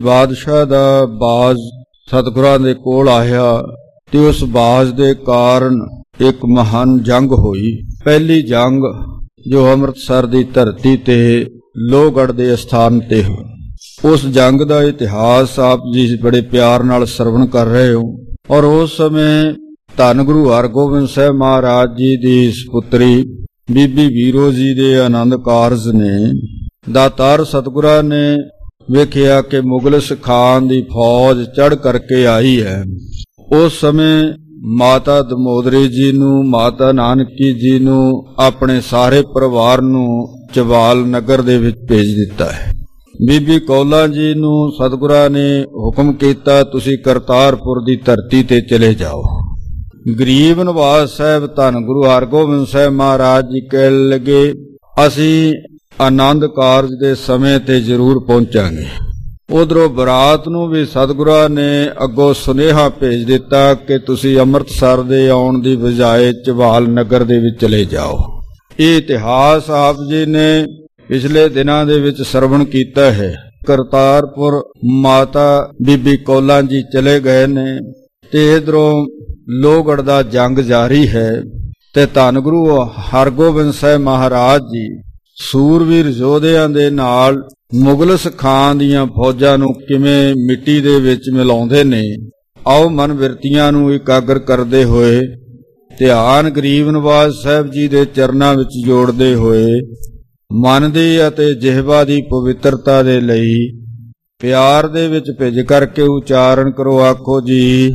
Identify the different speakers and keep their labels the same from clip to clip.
Speaker 1: ਬਾਦਸ਼ਾਹ ਦਾ ਬਾਜ਼ ਸਤਿਗੁਰਾਂ ਦੇ ਕੋਲ ਆਇਆ ਤੇ ਉਸ ਬਾਜ਼ ਦੇ ਕਾਰਨ ਇੱਕ ਮਹਾਨ ਜੰਗ ਹੋਈ। ਪਹਿਲੀ ਜੰਗ ਜੋ ਅੰਮ੍ਰਿਤਸਰ ਦੀ ਧਰਤੀ ਤੇ ਲੋਹਗੜ੍ਹ ਦੇ ਅਸਥਾਨ ਤੇ ਹੋਈ। ਉਸ ਜੰਗ ਦਾ ਇਤਿਹਾਸ ਆਪ ਜੀ ਬੜੇ ਪਿਆਰ ਨਾਲ ਸਰਵਣ ਕਰ ਰਹੇ ਹੋ। ਔਰ ਉਸ ਸਮੇਂ ਧੰਨ ਗੁਰੂ ਹਰਗੋਬਿੰਦ ਸਾਹਿਬ ਮਹਾਰਾਜ ਜੀ ਦੀ ਸੁਪੁੱਤਰੀ ਬੀਬੀ ਵੀਰੋ ਜੀ ਦੇ ਆਨੰਦ ਕਾਰਜ ਨੇ ਦਾਤਾਰ ਸਤਿਗੁਰਾਂ ਨੇ ਵੇਖਿਆ ਕਿ ਮੁਗਲ ਸਿੱਖਾਂ ਦੀ ਫੌਜ ਚੜ੍ਹ ਕਰਕੇ ਆਈ ਹੈ। ਉਸ ਸਮੇਂ ਮਾਤਾ ਦਮੋਦਰੀ ਜੀ ਨੂੰ, ਮਾਤਾ ਨਾਨਕੀ ਜੀ ਨੂੰ, ਆਪਣੇ ਸਾਰੇ ਪਰਿਵਾਰ ਨੂੰ ਚਵਾਲ ਨਗਰ ਦੇ ਵਿੱਚ ਭੇਜ ਦਿੱਤਾ ਹੈ। ਬੀਬੀ ਕੌਲਾਂ ਜੀ ਨੂੰ ਸਤਿਗੁਰਾਂ ਨੇ ਹੁਕਮ ਕੀਤਾ, ਤੁਸੀਂ ਕਰਤਾਰਪੁਰ ਦੀ ਧਰਤੀ ਤੇ ਚਲੇ ਜਾਓ। ਗਰੀਬ ਨਵਾਜ਼ ਸਾਹਿਬ ਧੰਨ ਗੁਰੂ ਹਰਗੋਬਿੰਦ ਸਾਹਿਬ ਮਹਾਰਾਜ ਜੀ ਕਹਿਣ ਲੱਗੇ, ਅਸੀਂ ਆਨੰਦ ਕਾਰਜ ਦੇ ਸਮੇਂ ਤੇ ਜ਼ਰੂਰ ਪਹੁੰਚਾਂਗੇ। ਉਧਰੋਂ ਬਰਾਤ ਨੂੰ ਵੀ ਸਤਿਗੁਰਾਂ ਨੇ ਅੱਗੋਂ ਸੁਨੇਹਾ ਭੇਜ ਦਿੱਤਾ ਕਿ ਤੁਸੀਂ ਅੰਮ੍ਰਿਤਸਰ ਦੇ ਆਉਣ ਦੀ ਬਜਾਏ ਚਵਾਲ ਨਗਰ ਦੇ ਵਿੱਚ ਚਲੇ ਜਾਓ। ਇਹ ਇਤਿਹਾਸ ਆਪ ਜੀ ਨੇ ਪਿਛਲੇ ਦਿਨਾਂ ਦੇ ਵਿੱਚ ਸਰਵਣ ਕੀਤਾ ਹੈ। ਕਰਤਾਰਪੁਰ ਮਾਤਾ ਬੀਬੀ ਕੌਲਾਂ ਜੀ ਚਲੇ ਗਏ ਨੇ ਤੇ ਇਧਰੋਂ ਲੋਹਗੜ੍ਹ ਦਾ ਜੰਗ ਜਾਰੀ ਹੈ ਤੇ ਧੰਨ ਗੁਰੂ ਹਰਗੋਬਿੰਦ ਸਾਹਿਬ ਮਹਾਰਾਜ ਜੀ ਸੂਰਵੀਰ ਯੋਧਿਆਂ ਦੇ ਨਾਲ ਮੁਗਲ ਸਿੱਖਾਂ ਦੀਆਂ ਫੌਜਾਂ ਨੂੰ ਕਿਵੇਂ ਮਿੱਟੀ ਦੇ ਵਿੱਚ ਮਿਲਾਉਂਦੇ ਨੇ। ਆਓ ਮਨ ਬਿਰਤੀਆਂ ਨੂੰ ਇਕਾਗਰ ਕਰਦੇ ਹੋਏ ਧਿਆਨ ਗਰੀਬ ਨਵਾਜ਼ ਸਾਹਿਬ ਜੀ ਦੇ ਚਰਨਾਂ ਵਿੱਚ ਜੋੜਦੇ ਹੋਏ ਮਨ ਦੀ ਅਤੇ ਜਿਹਵਾ ਦੀ ਪਵਿੱਤਰਤਾ ਦੇ ਲਈ ਪਿਆਰ ਦੇ ਵਿੱਚ ਭਿੱਜ ਕਰਕੇ ਉਚਾਰਨ ਕਰੋ। ਆਖੋ ਜੀ,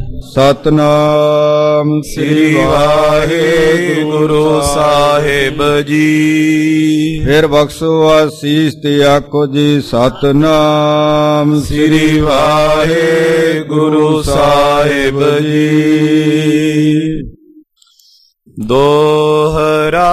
Speaker 1: ਸਤਨਾਮ ਸ੍ਰੀ ਵਾਹਿਗੁਰੂ ਸਾਹਿਬ ਜੀ। ਫਿਰ ਬਖਸ਼ੋ ਆਸੀਸ ਤੇ ਆਖੋ ਜੀ, ਸਤਨਾਮ ਸ੍ਰੀ ਵਾਹਿਗੁਰੂ ਸਾਹਿਬ ਜੀ। ਦੋਹਰਾ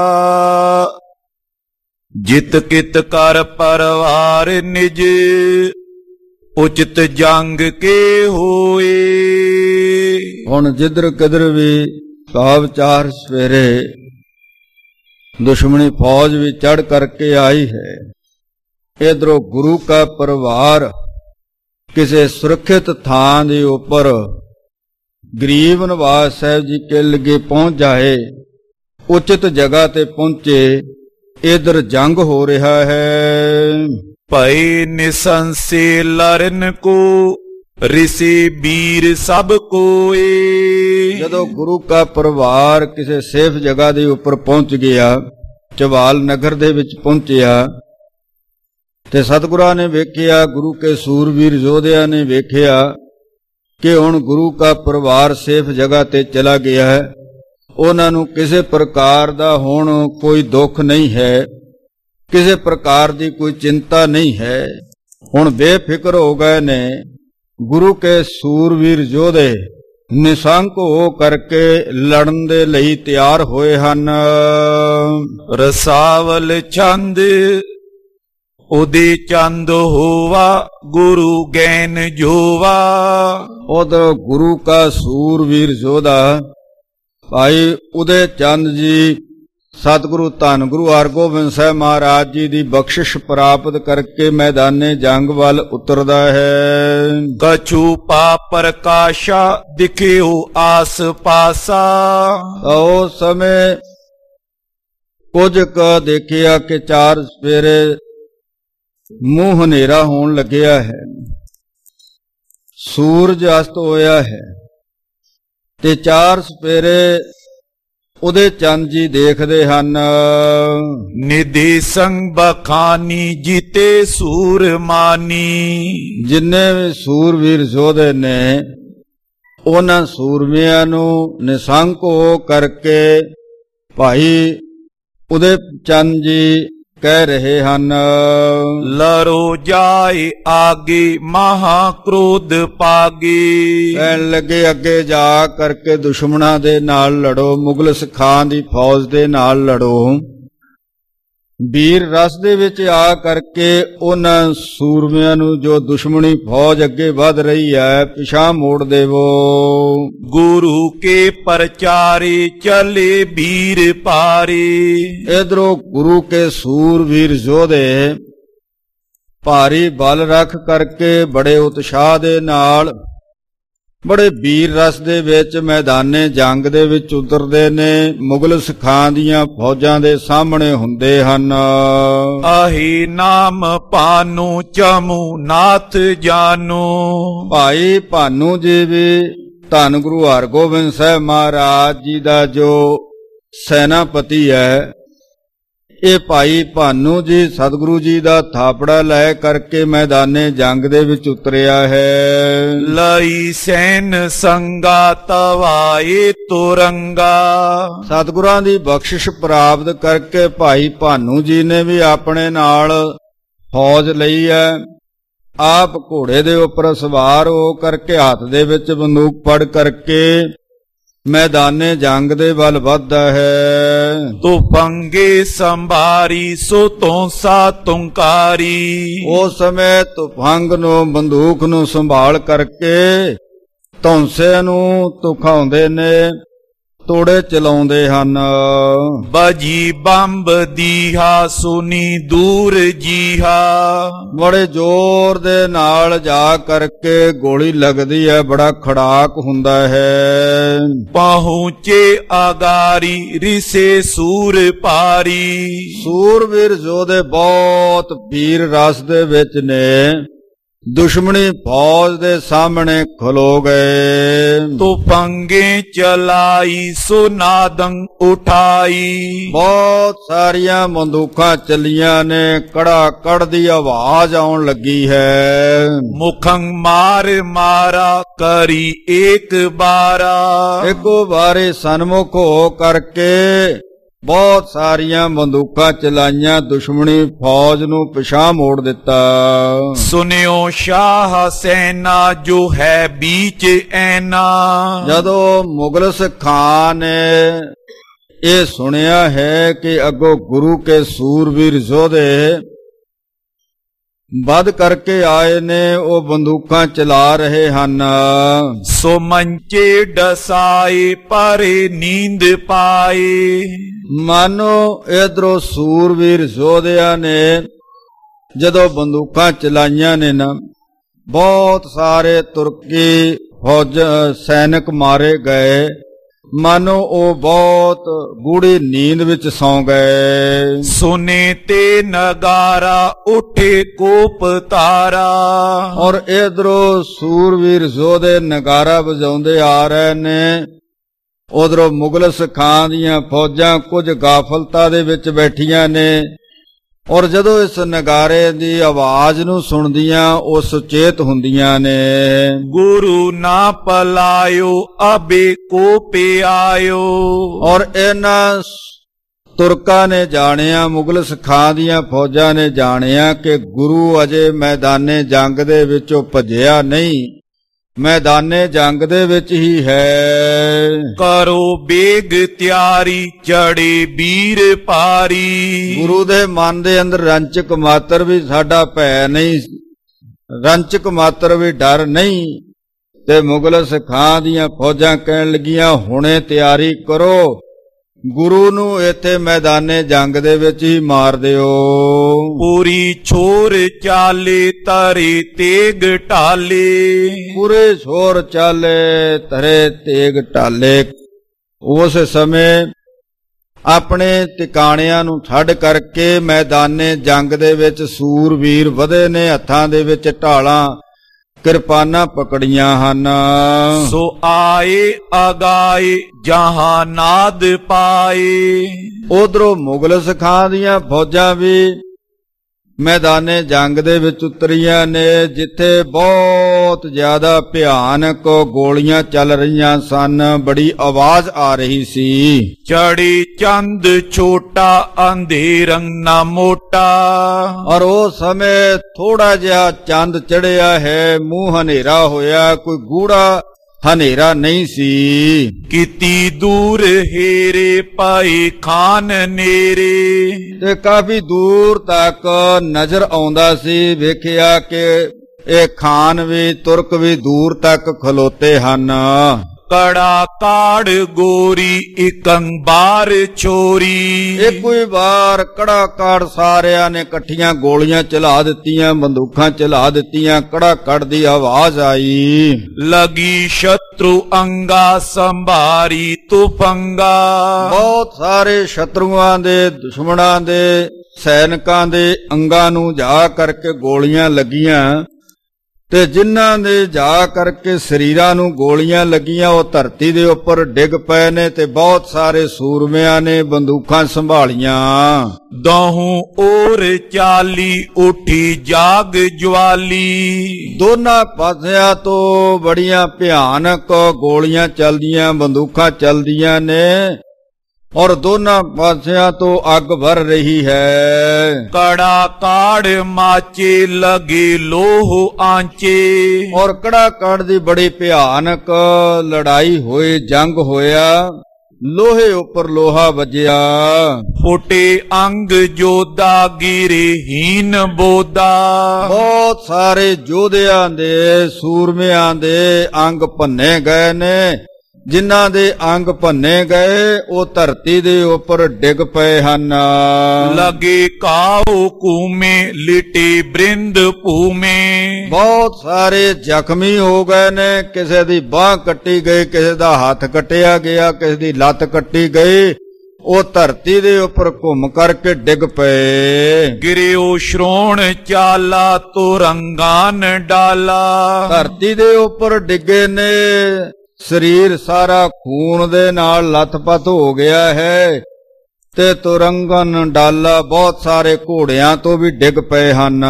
Speaker 1: ਜਿਤ ਕਿਤ ਕਰ ਪਰਵਾਰ ਨਿਜ, ਉਚਿਤ ਜੰਗ ਕੇ ਹੋਏ। ਹੁਣ ਜਿੱਧਰ ਕਿਧਰ ਵੀ ਸਾਬ ਚਾਰ ਸਵੇਰੇ ਦੁਸ਼ਮਣੀ ਫੌਜ ਵੀ ਚੜ ਕਰਕੇ ਆਈ ਹੈ। ਇਧਰੋਂ ਗੁਰੂ ਕਾ ਪਰਿਵਾਰ ਕਿਸੇ ਸੁਰੱਖਿਅਤ ਥਾਂ ਦੇ ਉੱਪਰ ਗਰੀਬ ਨਵਾਜ਼ ਸਾਹਿਬ ਜੀ ਕੇ ਲਗੇ ਪਹੁੰਚ ਜਾਏ, ਉਚਿਤ ਜਗ੍ਹਾ ਤੇ ਪਹੁੰਚੇ। ਇਧਰ ਜੰਗ ਹੋ ਰਿਹਾ ਹੈ। ਭਈ ਨਿਸੰਸੇ ਲਰਨ ਕੋ ਰਿਸ਼ੀ ਵੀਰ ਸਭ ਕੋਏ। ਜਦੋਂ ਗੁਰੂ ਕਾ ਪਰਿਵਾਰ ਕਿਸੇ ਸੇਫ ਜਗ੍ਹਾ ਦੇ ਉੱਪਰ ਪਹੁੰਚ ਗਿਆ, ਚਵਾਲ ਨਗਰ ਦੇ ਵਿੱਚ ਪਹੁੰਚਿਆ ਤੇ ਸਤਿਗੁਰਾਂ ਨੇ ਵੇਖਿਆ, ਗੁਰੂ ਕੇ ਸੂਰਵੀਰ ਯੋਧਿਆਂ ਨੇ ਵੇਖਿਆ ਕਿ ਹੁਣ ਗੁਰੂ ਕਾ ਪਰਿਵਾਰ ਸੇਫ ਜਗ੍ਹਾ ਤੇ ਚਲਾ ਗਿਆ ਹੈ। ਉਹਨਾਂ ਨੂੰ ਕਿਸੇ ਪ੍ਰਕਾਰ ਦਾ ਹੁਣ ਕੋਈ ਦੁੱਖ ਨਹੀਂ ਹੈ, ਕਿਸੇ ਪ੍ਰਕਾਰ ਦੀ ਕੋਈ ਚਿੰਤਾ ਨਹੀਂ ਹੈ। ਹੁਣ ਬੇਫਿਕਰ ਹੋ ਗਏ ਨੇ। ਗੁਰੂ ਕੇ ਸੂਰਵੀਰ ਯੋਧੇ ਨਿਸੰਕ ਹੋ ਕਰਕੇ ਲੜਨ ਦੇ ਲਈ ਤਿਆਰ ਹੋਏ ਹਨ। ਰਸਾਵਲ ਚੰਦ ਉਹਦੇ ਚੰਦ ਹੋਵਾ, ਗੁਰੂ ਗੈਨ ਜੋਵਾ। ਉਧਰ ਗੁਰੂ ਕਾ ਸੂਰਵੀਰ ਯੋਧਾ ਭਾਈ ਉਦੇ ਚੰਦ ਜੀ ਸਤਿਗੁਰੂ ਧੰਨ ਗੁਰੂ ਹਰਗੋਬਿੰਦ ਸਾਹਿਬ ਮਹਾਰਾਜ ਜੀ ਦੀ ਬਖਸ਼ਿਸ਼ ਪ੍ਰਾਪਤ ਕਰਕੇ ਮੈਦਾਨੇ ਜੰਗ ਵੱਲ ਉਤਰਦਾ ਹੈ। ਕਛੂ ਪਾ ਪ੍ਰਕਾਸ਼ਾ ਦਿਖਿਓ ਆਸ ਪਾਸਾ। ਉਸ ਸਮੇਂ ਕੁਝ ਕੁ ਦੇਖਿਆ ਕਿ ਚਾਰ ਸਵੇਰੇ ਮੂੰਹ ਹਨੇਰਾ ਹੋਣ ਲੱਗਿਆ ਹੈ, ਸੂਰਜ ਅਸਤ ਹੋਇਆ ਹੈ ਤੇ ਚਾਰ ਸਪੇਰੇ ਉਹਦੇ ਚੰਦ ਜੀ ਦੇਖਦੇ ਹਨ। ਨਿਧੀ ਸੰਗ ਬਖਾਨੀ ਜੀਤੇ ਸੂਰਮਾਨੀ। ਜਿੰਨੇ ਵੀ ਸੂਰਵੀਰ ਯੋਧੇ ਨੇ ਉਹਨਾਂ ਸੂਰਮਿਆਂ ਨੂੰ ਨਿਸੰਕ ਹੋ ਕਰਕੇ ਭਾਈ ਉਹਦੇ ਚੰਦ ਜੀ ਕਹਿ ਰਹੇ ਹਨ, ਲਰੋ ਜਾਏ ਆਗੇ ਮਹਾ ਕ੍ਰੋਧ ਪਾਗੇ। ਕਹਿਣ ਲੱਗੇ ਅੱਗੇ ਜਾ ਕਰਕੇ ਦੁਸ਼ਮਣਾਂ ਦੇ ਨਾਲ ਲੜੋ, ਮੁਗਲ ਸਿੱਖਾਂ ਦੀ ਫੌਜ ਦੇ ਨਾਲ ਲੜੋ। ਵੀਰ ਰਸ ਦੇ ਵਿੱਚ ਆ ਕਰਕੇ ਉਹਨਾਂ ਸੂਰਮਿਆਂ ਨੂੰ ਜੋ ਦੁਸ਼ਮਣੀ ਫੌਜ ਅੱਗੇ ਵਧ ਰਹੀ ਹੈ ਪਿਛਾਂ ਮੋੜ ਦੇਵੋ। ਗੁਰੂ ਕੇ ਪ੍ਰਚਾਰੇ ਚਲੇ ਵੀਰ ਪਾਰੇ। ਇਧਰੋਂ ਗੁਰੂ ਕੇ ਸੂਰਵੀਰ ਯੋਧੇ ਭਾਰੀ ਬਲ ਰੱਖ ਕਰਕੇ ਬੜੇ ਉਤਸ਼ਾਹ ਦੇ ਨਾਲ, ਬੜੇ ਵੀਰ ਰਸ ਦੇ ਵਿੱਚ ਮੈਦਾਨੇ ਜੰਗ ਦੇ ਵਿੱਚ ਉਤਰਦੇ ਨੇ, ਮੁਗਲ ਸਿੱਖਾਂ ਦੀਆਂ ਫੌਜਾਂ ਦੇ ਸਾਹਮਣੇ ਹੁੰਦੇ ਹਨ।
Speaker 2: ਆਹੀ ਨਾਮ ਭਾਨੂ ਚਮੂ ਨਾਥ ਜਾਨੂ।
Speaker 1: ਭਾਈ ਭਾਨੂ ਜੀ ਵੀ ਧੰਨ ਗੁਰੂ ਹਰਗੋਬਿੰਦ ਸਾਹਿਬ ਮਹਾਰਾਜ ਜੀ ਦਾ ਜੋ ਸੈਨਾਪਤੀ ਹੈ, ਇਹ ਭਾਈ ਭਾਨੂ ਜੀ ਸਤਿਗੁਰੂ ਜੀ ਦਾ ਥਾਪੜਾ ਲੈ ਕਰਕੇ ਮੈਦਾਨੇ ਜੰਗ ਦੇ ਵਿੱਚ ਉਤਰਿਆ ਹੈ।
Speaker 2: ਲਈ ਸੈਨ ਸੰਗਾ ਤਵਾਏ ਤੁਰੰਗਾ।
Speaker 1: ਸਤਿਗੁਰਾਂ ਦੀ ਬਖਸ਼ਿਸ਼ ਪ੍ਰਾਪਤ ਕਰਕੇ ਭਾਈ ਭਾਨੂ ਜੀ ਨੇ ਵੀ ਆਪਣੇ ਨਾਲ ਫੌਜ ਲਈ ਹੈ। ਆਪ ਘੋੜੇ ਦੇ ਉੱਪਰ ਸਵਾਰ ਹੋ ਕਰਕੇ ਹੱਥ ਦੇ ਵਿੱਚ ਬੰਦੂਕ ਫੜ ਕਰਕੇ ਮੈਦਾਨੇ ਜੰਗ ਦੇ ਵੱਲ ਵੱਧਦਾ ਹੈ।
Speaker 2: ਤੁਫੰਗੇ ਸੰਭਾਰੀ ਸੋ ਤੋਂ ਸਾ ਤੁੰਕਾਰੀ।
Speaker 1: ਉਸ ਸਮੇਂ ਤੁਫੰਗ ਨੂੰ, ਬੰਦੂਕ ਨੂੰ ਸੰਭਾਲ ਕਰਕੇ ਧੌਂਸੇ ਨੂੰ ਤੁਖਾਉਂਦੇ ਨੇ, ਤੋੜੇ ਚਲਾਉਂਦੇ ਹਨ।
Speaker 2: ਬਜੀ ਬੰਬ ਦੀਹਾ ਸੁਨੀ ਦੂਰ ਜੀਹਾ।
Speaker 1: ਬੜੇ ਜ਼ੋਰ ਦੇ ਨਾਲ ਜਾ ਕਰਕੇ ਗੋਲੀ ਲੱਗਦੀ ਹੈ, ਬੜਾ ਖੜਾਕ ਹੁੰਦਾ ਹੈ।
Speaker 2: ਪਹੁੰਚੇ ਆਗਾਰੀ ਰਿਸੇ ਸੂਰ ਪਾਰੀ।
Speaker 1: ਸੂਰਵੀਰ ਯੋਧੇ ਬਹੁਤ ਵੀਰ ਰਸ ਦੇ ਵਿੱਚ ਨੇ, ਦੁਸ਼ਮਣੀ ਫੌਜ ਦੇ ਸਾਹਮਣੇ ਖਲੋ ਗਏ।
Speaker 2: ਤੁਫੰਗੇ ਚਲਾਈ ਸੋ ਨਾਦੰਗ ਉਠਾਈ।
Speaker 1: ਬਹੁਤ ਸਾਰੀਆਂ ਬੰਦੂਕਾਂ ਚੱਲੀਆਂ ਨੇ, ਕੜਾ ਕੜ ਦੀ ਆਵਾਜ਼ ਆਉਣ ਲੱਗੀ ਹੈ।
Speaker 2: ਮੁਖੰ ਮਾਰ ਮਾਰਾ ਕਰੀ ਏਕ ਬਾਰਾ।
Speaker 1: ਇੱਕੋ ਵਾਰੇ ਸਨਮੁਖ ਹੋ ਕਰਕੇ ਬਹੁਤ ਸਾਰੀਆਂ ਬੰਦੂਕਾਂ ਚਲਾਈਆਂ, ਦੁਸ਼ਮਣੀ ਫੌਜ ਨੂੰ ਪਿਛਾਂਹ ਮੋੜ ਦਿੱਤਾ।
Speaker 2: ਸੁਨਿਓ ਸ਼ਾਹ ਸੈਨਾ ਜੋ ਹੈ ਬੀਚ ਐਨਾ। ਜਦੋਂ
Speaker 1: ਮੁਗਲ ਸਿੱਖਾਂ ਨੇ ਇਹ ਸੁਣਿਆ ਹੈ ਕਿ ਅੱਗੋਂ ਗੁਰੂ ਕੇ ਸੂਰਵੀਰ ਯੋਧੇ ਵੱਧ ਕਰਕੇ ਆਏ ਨੇ, ਉਹ ਬੰਦੂਕਾਂ ਚਲਾ ਰਹੇ ਹਨ।
Speaker 2: ਸੋ ਮੰਚੇ ਡਸਾਏ ਪਰੇ ਨੀਂਦ ਪਾਏ।
Speaker 1: ਮਾਨੋ ਇਧਰੋਂ ਸੂਰਵੀਰ ਯੋਧਿਆਂ ਨੇ ਜਦੋਂ ਬੰਦੂਕਾਂ ਚਲਾਈਆਂ ਨੇ ਨਾ, ਬਹੁਤ ਸਾਰੇ ਤੁਰਕੀ ਫੌਜ ਸੈਨਿਕ ਮਾਰੇ ਗਏ। ਮਾਨੋ ਉਹ ਬਹੁਤ ਗੂੜੀ ਨੀਂਦ ਵਿੱਚ ਸੌਂ ਗਏ।
Speaker 2: ਸੁਨੇ ਤੇ ਨਗਾਰਾ ਉੱਠੇ ਕੋਪ ਤਾਰਾ।
Speaker 1: ਔਰ ਇਧਰੋਂ ਸੂਰਵੀਰ ਯੋਧੇ ਨਗਾਰਾ ਵਜਾਉਂਦੇ ਆ ਰਹੇ ਨੇ, ਉਧਰੋਂ ਮੁਗਲ ਸਿੱਖਾਂ ਦੀਆਂ ਫੌਜਾਂ ਕੁਝ ਗਾਫਲਤਾ ਦੇ ਵਿੱਚ ਬੈਠੀਆਂ ਨੇ। ਔਰ ਜਦੋਂ ਇਸ ਨਗਾਰੇ ਦੀ ਆਵਾਜ਼ ਨੂੰ ਸੁਣਦੀਆਂ ਉਹ ਸੁਚੇਤ ਹੁੰਦੀਆਂ ਨੇ।
Speaker 2: ਗੁਰੂ ਨਾ ਪਲਾਇਓ ਅਬੇ ਕੋਪੇ ਆਇਓ।
Speaker 1: ਔਰ ਇਹਨਾਂ ਤੁਰਕਾਂ ਨੇ ਜਾਣਿਆ, ਮੁਗਲ ਸਿੱਖਾਂ ਦੀਆਂ ਫੌਜਾਂ ਨੇ ਜਾਣਿਆ ਕਿ ਗੁਰੂ ਅਜੇ ਮੈਦਾਨੇ ਜੰਗ ਦੇ ਵਿੱਚੋਂ ਭੱਜਿਆ ਨਹੀਂ, ਮੈਦਾਨੇ ਜੰਗ ਦੇ ਵਿੱਚ ਹੀ ਹੈ।
Speaker 2: ਕਰੋ ਬੇਗ ਤਿਆਰੀ ਚੜੇ ਵੀਰ ਪਾਰੀ।
Speaker 1: ਗੁਰੂ ਦੇ ਮਨ ਦੇ ਅੰਦਰ ਰੰਚਕ ਮਾਤਰ ਵੀ ਸਾਡਾ ਭੈ ਨਹੀਂ, ਰੰਚਕ ਮਾਤਰ ਵੀ ਡਰ ਨਹੀਂ। ਤੇ ਮੁਗਲ ਸਿੱਖਾਂ ਦੀਆਂ ਫੌਜਾਂ ਕਹਿਣ ਲੱਗੀਆਂ, ਹੁਣੇ ਤਿਆਰੀ ਕਰੋ, ਗੁਰੂ ਨੂੰ ਇੱਥੇ ਮੈਦਾਨੇ ਜੰਗ ਦੇ ਵਿੱਚ ਹੀ ਮਾਰ ਦਿਓ।
Speaker 2: ਪੂਰੀ ਛੋਰ ਚਾਲੇ ਤਰੇ ਤੇਗ ਢਾਲੇ।
Speaker 1: ਪੂਰੇ ਛੋਰ ਚਾਲੇ ਤਰੇ ਤੇਗ ਢਾਲੇ। ਉਸ ਸਮੇਂ ਆਪਣੇ ਟਿਕਾਣਿਆਂ ਨੂੰ ਛੱਡ ਕਰਕੇ ਮੈਦਾਨੇ ਜੰਗ ਦੇ ਵਿੱਚ ਸੂਰਵੀਰ ਵਧੇ ਨੇ, ਹੱਥਾਂ ਦੇ ਵਿੱਚ ਢਾਲਾਂ ਕਿਰਪਾਨਾਂ ਪਕੜੀਆਂ ਹਨ।
Speaker 2: ਸੋ ਆਏ ਅਗਾਏ ਜਹਾਂ ਨਾਦ ਪਾਏ।
Speaker 1: ਉਧਰੋਂ ਮੁਗਲ ਸਿੱਖਾਂ ਦੀਆਂ ਫੌਜਾਂ ਵੀ ਮੈਦਾਨੇ ਜੰਗ ਦੇ ਵਿੱਚ ਉਤਰੀਆਂ ਨੇ, ਜਿੱਥੇ ਬਹੁਤ ਜ਼ਿਆਦਾ ਭਿਆਨਕ ਗੋਲੀਆਂ ਚੱਲ ਰਹੀਆਂ ਸਨ, ਬੜੀ ਆਵਾਜ਼ ਆ ਰਹੀ ਸੀ।
Speaker 2: ਚੜੀ ਚੰਦ ਛੋਟਾ ਅੰਧੇਰੰ ਨਾ ਮੋਟਾ।
Speaker 1: ਔਰ ਉਸ ਸਮੇਂ ਥੋੜਾ ਜਿਹਾ ਚੰਦ ਚੜਿਆ ਹੈ, ਮੂੰਹ ਹਨੇਰਾ ਹੋਇਆ, ਕੋਈ ਗੂੜਾ ਹਨੇਰਾ ਨਹੀਂ ਸੀ।
Speaker 2: ਕੀਤੀ ਦੂਰ ਹੇਰੇ ਪਾਏ ਖਾਨ ਨੇਰੇ।
Speaker 1: ਤੇ ਕਾਫੀ ਦੂਰ ਤੱਕ ਨਜ਼ਰ ਆਉਂਦਾ ਸੀ, ਵੇਖਿਆ ਕਿ ਇਹ ਖਾਨ ਵੀ ਤੁਰਕ ਵੀ ਦੂਰ ਤੱਕ ਖਲੋਤੇ ਹਨ।
Speaker 2: ਕੜਾ ਕਾੜ ਗੋਰੀ ਇਕੰਬਾਰ ਚੋਰੀ।
Speaker 1: ਇੱਕੋ ਹੀ ਵਾਰ ਕੜਾ ਕਾੜ ਸਾਰਿਆਂ ਨੇ ਇਕੱਠੀਆਂ ਗੋਲੀਆਂ ਚਲਾ ਦਿੱਤੀਆਂ, ਬੰਦੂਕਾਂ ਚਲਾ ਦਿੱਤੀਆਂ। ਕੜਾ ਕੜ ਦੀ ਆਵਾਜ਼ ਆਈ।
Speaker 2: ਲਗੀ ਸ਼ਤਰੂ ਅੰਗਾ ਸੰਭਾਰੀ ਤੁਫੰਗਾ।
Speaker 1: ਬਹੁਤ ਸਾਰੇ ਸ਼ਤਰੂਆਂ ਦੇ, ਦੁਸ਼ਮਣਾਂ ਦੇ, ਸੈਨਿਕਾਂ ਦੇ ਅੰਗਾਂ ਨੂੰ ਜਾ ਕਰਕੇ ਗੋਲੀਆਂ ਲੱਗੀਆਂ, ਤੇ ਜਿਨ੍ਹਾਂ ਦੇ ਜਾ ਕਰਕੇ ਸਰੀਰਾਂ ਨੂੰ ਗੋਲੀਆਂ ਲੱਗੀਆਂ ਉਹ ਧਰਤੀ ਦੇ ਉੱਪਰ ਡਿੱਗ ਪਏ ਨੇ, ਤੇ ਬਹੁਤ ਸਾਰੇ ਸੂਰਮਿਆਂ ਨੇ ਬੰਦੂਕਾਂ ਸੰਭਾਲੀਆਂ।
Speaker 2: ਦਹੂ ਔਰ ਚਾਲੀ ਉੱਠੀ ਜਾਗ ਜਵਾਲੀ।
Speaker 1: ਦੋਨਾਂ ਪਾਸਿਆਂ ਤੋਂ ਬੜੀਆਂ ਭਿਆਨਕ ਗੋਲੀਆਂ ਚੱਲਦੀਆਂ, ਬੰਦੂਕਾਂ ਚੱਲਦੀਆਂ ਨੇ, ਔਰ ਦੋਨਾਂ ਪਾਸਿਆਂ ਤੋਂ ਅੱਗ ਵਰ ਰਹੀ ਹੈ।
Speaker 2: ਕੜਾ ਕਾੜ ਮਾਚੇ ਲਗੇ ਲੋਹ ਆਂਚੇ।
Speaker 1: ਔਰ ਕੜਾ ਕਾੜ ਦੀ ਬੜੀ ਭਿਆਨਕ ਲੜਾਈ ਹੋਈ, ਜੰਗ ਹੋਇਆ, ਲੋਹੇ ਉੱਪਰ ਲੋਹਾ ਵੱਜਿਆ।
Speaker 2: ਫੁੱਟੇ ਅੰਗ ਜੋਧਾ ਗਿਰੇ ਹੀਨ ਬੋਦਾ।
Speaker 1: ਬਹੁਤ ਸਾਰੇ ਯੋਧਿਆਂ ਦੇ, ਸੂਰਮਿਆਂ ਦੇ ਅੰਗ ਭੰਨੇ ਗਏ ਨੇ। ਜਿਨ੍ਹਾਂ ਦੇ ਅੰਗ ਭੰਨੇ ਗਏ ਉਹ ਧਰਤੀ ਦੇ ਉੱਪਰ ਡਿੱਗ ਪਏ ਹਨ।
Speaker 2: ਲਗੇ ਕਾਉ ਕੂਮੇ ਲਿਟੇ ਬ੍ਰਿੰਦ ਭੂਮੇ।
Speaker 1: ਬਹੁਤ ਸਾਰੇ ਜ਼ਖਮੀ ਹੋ ਗਏ ਨੇ। ਕਿਸੇ ਦੀ ਬਾਂਹ ਕੱਟੀ ਗਈ, ਕਿਸੇ ਦਾ ਹੱਥ ਕੱਟਿਆ ਗਿਆ, ਕਿਸੇ ਦੀ ਲੱਤ ਕੱਟੀ ਗਈ। ਉਹ ਧਰਤੀ ਦੇ ਉੱਪਰ ਘੁੰਮ ਕਰਕੇ ਡਿੱਗ ਪਏ।
Speaker 2: ਗਿਰਿਓ ਸ਼੍ਰੋਣ ਚਾਲਾ ਤੁਰੰਗਾਨ ਡਾਲਾ।
Speaker 1: ਧਰਤੀ ਦੇ ਉੱਪਰ ਡਿੱਗੇ ਨੇ, ਸਰੀਰ ਸਾਰਾ ਖੂਨ ਦੇ ਨਾਲ ਲੱਥਪੱਥ ਹੋ ਗਿਆ ਹੈ, ਤੇ ਤੁਰੰਗਨ ਡਾਲਾ ਬਹੁਤ ਸਾਰੇ ਘੋੜਿਆਂ ਤੋਂ ਵੀ ਡਿੱਗ ਪਏ ਹਨ।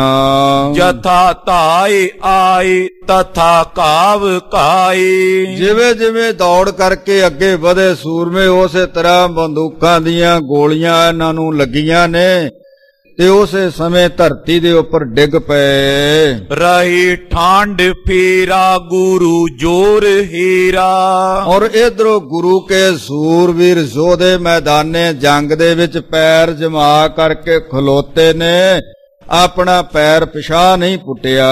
Speaker 2: ਜਥਾ ਧਾਏ ਆਏ ਤਥਾ ਕਾਵ ਕਾਏ।
Speaker 1: ਜਿਵੇਂ ਜਿਵੇਂ ਦੌੜ ਕਰਕੇ ਅੱਗੇ ਵਧੇ ਸੂਰਮੇ, ਉਸੇ ਤਰ੍ਹਾਂ ਬੰਦੂਕਾਂ ਦੀਆਂ ਗੋਲੀਆਂ ਇਹਨਾਂ ਨੂੰ ਲੱਗੀਆਂ ਨੇ, ਤੇ ਉਸੇ ਸਮੇਂ ਧਰਤੀ ਦੇ ਉੱਪਰ ਡਿੱਗ ਪਏ।
Speaker 2: ਰਹੇ ਠਾਂਡ ਫੇਰਾ ਗੁਰੂ ਜੋਰ ਹੀਰਾ।
Speaker 1: ਔਰ ਇਧਰੋਂ ਗੁਰੂ ਕੇ ਸੂਰਵੀਰ ਯੋਧੇ ਮੈਦਾਨੇ ਜੰਗ ਦੇ ਵਿੱਚ ਪੈਰ ਜਮਾ ਕਰਕੇ ਖਲੋਤੇ ਨੇ, ਆਪਣਾ ਪੈਰ ਪਿਛਾਂਹ ਨਹੀਂ ਪੁੱਟਿਆ।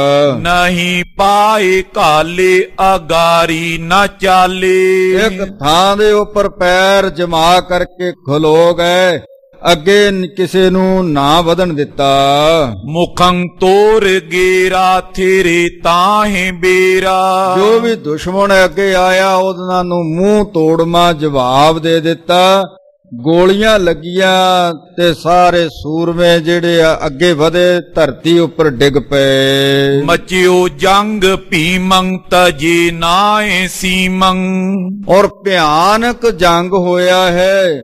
Speaker 2: ਨਹੀਂ ਪਾਏ ਕਾਲੇ ਅਗਾਰੀ ਨਾ ਚਾਲੇ।
Speaker 1: ਇੱਕ ਥਾਂ ਦੇ ਉੱਪਰ ਪੈਰ ਜਮਾ ਕਰਕੇ ਖਲੋ ਗਏ, ਅੱਗੇ ਕਿਸੇ ਨੂੰ ਨਾ ਵਧਣ ਦਿੱਤਾ।
Speaker 2: ਮੁਖੰ ਤੋਰ ਗੇਰਾ ਥੇਰੇ ਤਾਹੇ ਬੇਰਾ।
Speaker 1: ਜੋ ਵੀ ਦੁਸ਼ਮਣ ਅੱਗੇ ਆਇਆ ਉਹਨਾਂ ਨੂੰ ਮੂੰਹ ਤੋੜਮਾ ਜਵਾਬ ਦੇ ਦਿੱਤਾ। ਗੋਲੀਆਂ ਲੱਗੀਆਂ ਤੇ ਸਾਰੇ ਸੂਰਮੇ ਜਿਹੜੇ ਅੱਗੇ ਵਧੇ ਧਰਤੀ ਉੱਪਰ ਡਿੱਗ ਪਏ।
Speaker 2: ਮਚਿਓ ਜੰਗ ਭੀਮੰ ਤਜੇ ਨਾਏ ਸੀਮੰ।
Speaker 1: ਔਰ ਭਿਆਨਕ ਜੰਗ ਹੋਇਆ ਹੈ।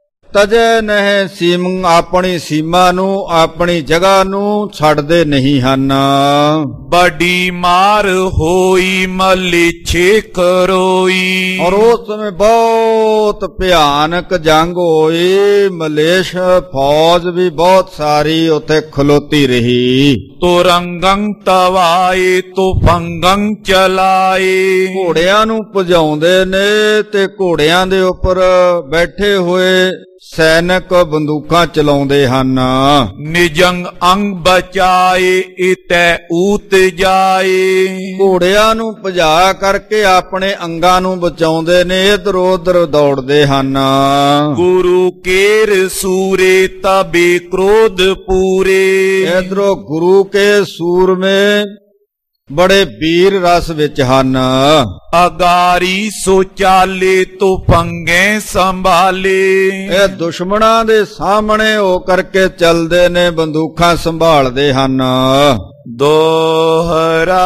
Speaker 1: ਤਜੇ ਨਹਿ ਸੀਮੰ, ਆਪਣੀ ਸੀਮਾ ਨੂੰ, ਆਪਣੀ ਜਗ੍ਹਾ ਨੂੰ ਛੱਡਦੇ ਨਹੀਂ ਹਨ।
Speaker 2: ਬੜੀ ਮਾਰ ਹੋਈ ਮਲੀਛੇ ਕਰੋਈ।
Speaker 1: ਔਰ ਉਸ ਸਮੇਂ ਬਹੁਤ ਭਿਆਨਕ ਜੰਗ ਹੋਈ। ਮਲੇਸ਼ ਫੌਜ ਵੀ ਬਹੁਤ ਸਾਰੀ ਉੱਥੇ ਖਲੋਤੀ ਰਹੀ।
Speaker 2: ਤੁਰੰਗੰ ਤਵਾਏ ਤੁਫੰਗੰ ਚਲਾਏ।
Speaker 1: ਘੋੜਿਆਂ ਨੂੰ ਭਜਾਉਂਦੇ ਨੇ ਤੇ ਘੋੜਿਆਂ ਦੇ ਉੱਪਰ ਬੈਠੇ ਹੋਏ ਸੈਨਿਕ ਬੰਦੂਕਾਂ ਚਲਾਉਂਦੇ ਹਨ।
Speaker 2: ਨਿਜੰਗ ਅੰਗ ਬਚਾਏ ਇਤੈ ਊਤ ਜਾਏ।
Speaker 1: ਘੋੜਿਆਂ ਨੂੰ ਭਜਾ ਕਰਕੇ ਆਪਣੇ ਅੰਗਾਂ ਨੂੰ ਬਚਾਉਂਦੇ ਨੇ, ਇਧਰ ਉਧਰ ਦੌੜਦੇ ਹਨ।
Speaker 2: ਗੁਰੂ ਕੇਰ ਸੂਰੇ ਤਬੇ ਕ੍ਰੋਧ ਪੂਰੇ।
Speaker 1: ਇਧਰੋਂ ਗੁਰੂ ਕੇ ਸੂਰਮੇ ਬੜੇ ਵੀਰ ਰਸ ਵਿੱਚ ਹਨ।
Speaker 2: ਅਗਾਰੀ ਸੋ ਚਾਲੇ ਤੁਫੰਗੇ ਸੰਭਾਲੇ।
Speaker 1: ਇਹ ਦੁਸ਼ਮਣਾਂ ਦੇ ਸਾਹਮਣੇ ਹੋ ਕਰਕੇ ਚੱਲਦੇ ਨੇ, ਬੰਦੂਕਾਂ ਸੰਭਾਲਦੇ ਹਨ।
Speaker 2: ਦੋਹਰਾ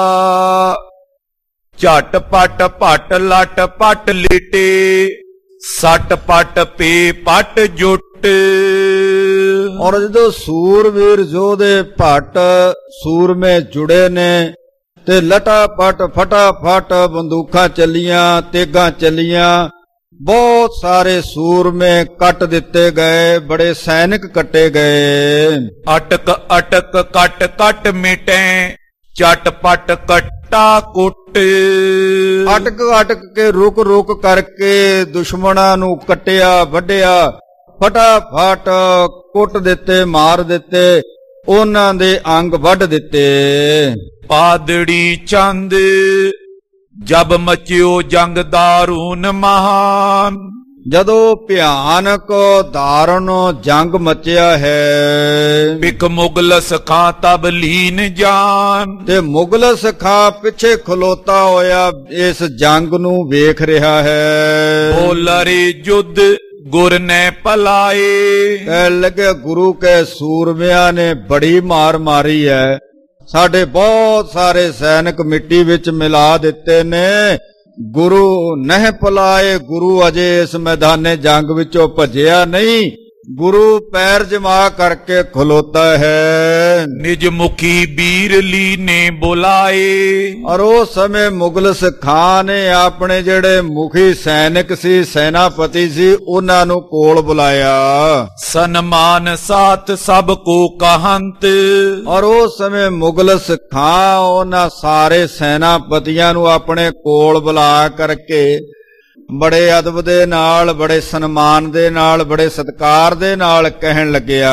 Speaker 2: ਝਟ ਪਟ ਭਟ ਲਟ ਪਟ ਲਿਟੇ। ਸੱਟ ਪਟ ਪੇ ਪਟ ਜੁੱਟ।
Speaker 1: ਔਰ ਜਦੋਂ ਸੂਰਵੀਰ ਯੋਧੇ ਭੱਟ ਸੂਰਮੇ ਜੁੜੇ ਨੇ ਤੇ ਲਟਾ ਪਟ ਫਟਾਫਟ ਬੰਦੂਕਾਂ ਚੱਲੀਆਂ, ਤੇਗਾਂ ਚੱਲੀਆਂ, ਬਹੁਤ ਸਾਰੇ ਸੂਰਮੇ ਕੱਟ ਦਿੱਤੇ ਗਏ, ਬੜੇ ਸੈਨਿਕ ਕੱਟੇ ਗਏ।
Speaker 2: ਅਟਕ ਅਟਕ ਕੱਟ ਕੱਟ ਮਿਟੇ ਚਟ ਪਟ ਕੱਟਾ ਕੁੱਟ।
Speaker 1: ਅਟਕ ਅਟਕ ਕੇ ਰੁਕ ਰੁਕ ਕਰਕੇ ਦੁਸ਼ਮਣਾਂ ਨੂੰ ਕੱਟਿਆ, ਵੱਢਿਆ, ਫਟਾਫਟ ਕੁੱਟ ਦਿੱਤੇ, ਮਾਰ ਦਿੱਤੇ, ਉਹਨਾਂ ਦੇ ਅੰਗ ਵੱਢ ਦਿੱਤੇ।
Speaker 2: ਪਾਦੜੀ ਚੰਦ ਜਬ ਮਚਿਓ ਜੰਗ ਦਾਰੂਨ ਮਹਾਨ।
Speaker 1: ਜਦੋਂ ਭਿਆਨਕ ਦਾਰੁਣ ਜੰਗ ਮਚਿਆ ਹੈ,
Speaker 2: ਬਿਕ ਮੁਗਲ ਸਖਾ ਤਬ ਲੀਨ ਜਾਨ।
Speaker 1: ਤੇ ਮੁਗਲ ਸਖਾ ਪਿੱਛੇ ਖਲੋਤਾ ਹੋਇਆ ਇਸ ਜੰਗ ਨੂੰ ਵੇਖ ਰਿਹਾ ਹੈ।
Speaker 2: ਬੋਲਰੇ ਜੁਦ ਗੁਰ ਨੇ ਪਲਾਏ।
Speaker 1: ਕਹਿਣ ਲੱਗੇ ਗੁਰੂ ਕੇ ਸੂਰਮਿਆਂ ਨੇ ਬੜੀ ਮਾਰ ਮਾਰੀ ਹੈ, ਸਾਡੇ ਬਹੁਤ ਸਾਰੇ ਸੈਨਿਕ ਮਿੱਟੀ ਵਿੱਚ ਮਿਲਾ ਦਿੱਤੇ ਨੇ, ਗੁਰੂ ਨਹੀਂ ਪਲਾਏ। ਗੁਰੂ ਅਜੇ ਇਸ ਮੈਦਾਨੇ ਜੰਗ ਵਿੱਚੋਂ ਭੱਜਿਆ ਨਹੀਂ, ਗੁਰੂ ਪੈਰ ਜਮਾ ਕਰਕੇ ਖਲੋਤਾ ਹੈ।
Speaker 2: ਨਿਜ ਮੁਖੀ ਬੀਰਲੀ ਨੇ ਬੁਲਾਏ।
Speaker 1: ਔਰ ਉਸ ਸਮੇਂ ਮੁਗਲ ਖਾਂ ਨੇ ਆਪਣੇ ਜਿਹੜੇ ਮੁਖੀ ਸੈਨਿਕ ਸੀ, ਸੈਨਾਪਤੀ ਸੀ, ਉਹਨਾਂ ਨੂੰ ਕੋਲ ਬੁਲਾਇਆ।
Speaker 2: ਸਨਮਾਨ ਸਾਥ ਸਭ ਕੋ ਕਹੰਤ।
Speaker 1: ਔਰ ਉਸ ਸਮੇਂ ਮੁਗਲ ਖਾਂ ਉਹਨਾਂ ਸਾਰੇ ਸੈਨਾਪਤੀਆਂ ਨੂੰ ਆਪਣੇ ਕੋਲ ਬੁਲਾ ਕਰਕੇ ਬੜੇ ਅਦਬ ਦੇ ਨਾਲ, ਬੜੇ ਸਨਮਾਨ ਦੇ ਨਾਲ, ਬੜੇ ਸਤਿਕਾਰ ਦੇ ਨਾਲ ਕਹਿਣ ਲੱਗਿਆ,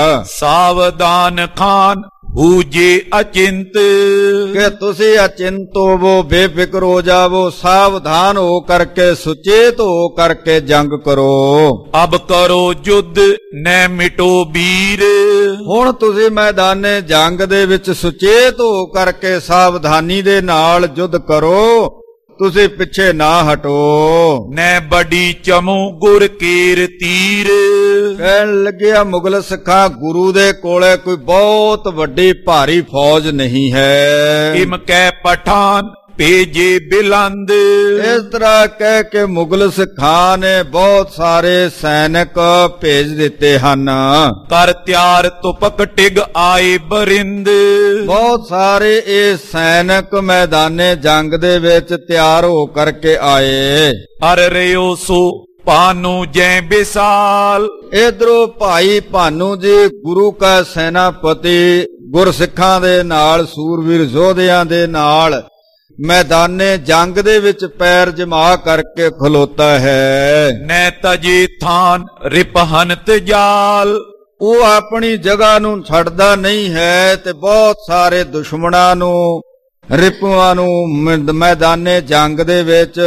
Speaker 2: ਸਾਵਧਾਨ ਖਾਨ ਹੂਜੇ ਅਚਿੰਤ।
Speaker 1: ਕਿ ਤੁਸੀਂ ਅਚਿੰਤ ਹੋਵੋ, ਬੇਫਿਕਰ ਹੋ ਜਾਵੋ, ਸਾਵਧਾਨ ਹੋ ਕਰਕੇ, ਸੁਚੇਤ ਹੋ ਕਰਕੇ ਜੰਗ ਕਰੋ।
Speaker 2: ਅਬ ਕਰੋ ਜੁਦ ਨੈ ਮਿਟੋ ਵੀਰ।
Speaker 1: ਹੁਣ ਤੁਸੀਂ ਮੈਦਾਨੇ ਜੰਗ ਦੇ ਵਿੱਚ ਸੁਚੇਤ ਹੋ ਕਰਕੇ ਸਾਵਧਾਨੀ ਦੇ ਨਾਲ ਯੁੱਧ ਕਰੋ, ਤੁਸੀਂ ਪਿੱਛੇ ਨਾ ਹਟੋ।
Speaker 2: ਨੈ ਬੜੀ ਚਮੂ ਗੁਰ ਕੀਰ ਤੀਰ।
Speaker 1: ਕਹਿਣ ਲੱਗਿਆ ਮੁਗਲ ਸਿੱਖਾਂ, ਗੁਰੂ ਦੇ ਕੋਲੇ ਕੋਈ ਬਹੁਤ ਵੱਡੀ ਭਾਰੀ ਫੌਜ ਨਹੀਂ ਹੈ।
Speaker 2: ਇਮ ਕੈ ਪਠਾਨ ਭੇਜੇ ਬਿਲੰਦ।
Speaker 1: ਇਸ ਤਰ੍ਹਾਂ ਕਹਿ ਕੇ ਮੁਗਲ ਸਿੱਖਾਂ ਨੇ ਬਹੁਤ ਸਾਰੇ ਸੈਨਿਕ ਭੇਜ ਦਿੱਤੇ ਹਨ।
Speaker 2: ਕਰ ਤਿਆਰ ਤੁਪਕ ਟਿਗ ਆਏ ਬਰਿੰਦ।
Speaker 1: ਬਹੁਤ ਸਾਰੇ ਇਹ ਸੈਨਿਕ ਮੈਦਾਨੇ ਜੰਗ ਦੇ ਵਿੱਚ ਤਿਆਰ ਹੋ ਕਰਕੇ ਆਏ।
Speaker 2: ਅਰ ਰਿਓ ਸੋ ਭਾਨੂ ਜੈ ਵਿਸਾਲ।
Speaker 1: ਇਧਰੋਂ ਭਾਈ ਭਾਨੂ ਜੀ ਗੁਰੂ ਕਾ ਸੈਨਾਪਤੀ ਗੁਰਸਿੱਖਾਂ ਦੇ ਨਾਲ, ਸੂਰਵੀਰ ਯੋਧਿਆਂ ਦੇ ਨਾਲ ਮੈਦਾਨੇ ਜੰਗ ਦੇ ਵਿੱਚ ਪੈਰ ਜਮਾ ਕਰਕੇ ਖਲੋਤਾ ਹੈ।
Speaker 2: ਨੈ ਤਜੇ ਥਾਨ ਰਿਪਹਨਤ ਜਾਲ।
Speaker 1: ਉਹ ਆਪਣੀ ਜਗ੍ਹਾ ਨੂੰ ਛੱਡਦਾ ਨਹੀਂ ਹੈ ਤੇ ਬਹੁਤ ਸਾਰੇ ਦੁਸ਼ਮਣਾਂ ਨੂੰ, ਰਿਪੂਆਂ ਨੂੰ ਮੈਦਾਨੇ ਜੰਗ ਦੇ ਵਿੱਚ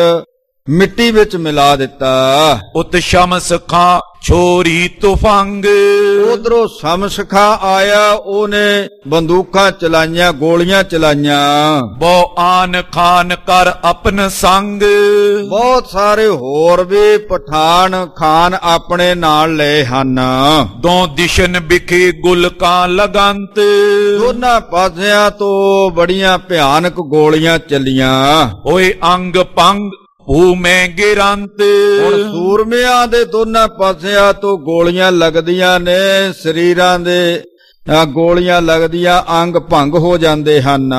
Speaker 1: ਮਿੱਟੀ ਵਿੱਚ ਮਿਲਾ ਦਿੱਤਾ।
Speaker 2: ਉਤ ਸ਼ਮਸ ਖਾਂ ਛੋਰੀ ਤੁਫੰਗ।
Speaker 1: ਉਧਰੋਂ ਸ਼ਮਸ ਖਾਂ ਆਇਆ, ਉਹਨੇ ਬੰਦੂਕਾਂ ਚਲਾਈਆਂ, ਗੋਲੀਆਂ ਚਲਾਈਆਂ।
Speaker 2: ਬਹੁ ਆਨ ਖਾਨ ਕਰ ਆਪਨ ਸੰਗ।
Speaker 1: ਬਹੁਤ ਸਾਰੇ ਹੋਰ ਵੀ ਪਠਾਨ ਖਾਨ ਆਪਣੇ ਨਾਲ ਲਏ ਹਨ।
Speaker 2: ਦੋ ਦਿਸ਼ਨ ਵਿਖੇ ਗੁਲਕਾਂ ਲਗੰਤ।
Speaker 1: ਦੋਨਾਂ ਪਾਸਿਆਂ ਤੋਂ ਬੜੀਆਂ ਭਿਆਨਕ ਗੋਲੀਆਂ ਚੱਲੀਆਂ।
Speaker 2: ਓਏ ਅੰਗ ਪੰਗ ਭੂ ਮੈਂ ਗਿਰੰਤ।
Speaker 1: ਹੁਣ ਸੂਰਮਿਆਂ ਦੇ ਦੋਨਾਂ ਪਾਸਿਆਂ ਤੋਂ ਗੋਲੀਆਂ ਲੱਗਦੀਆਂ ਨੇ, ਸਰੀਰਾਂ ਦੇ ਗੋਲੀਆਂ ਲੱਗਦੀਆਂ, ਅੰਗ ਭੰਗ ਹੋ ਜਾਂਦੇ ਹਨ।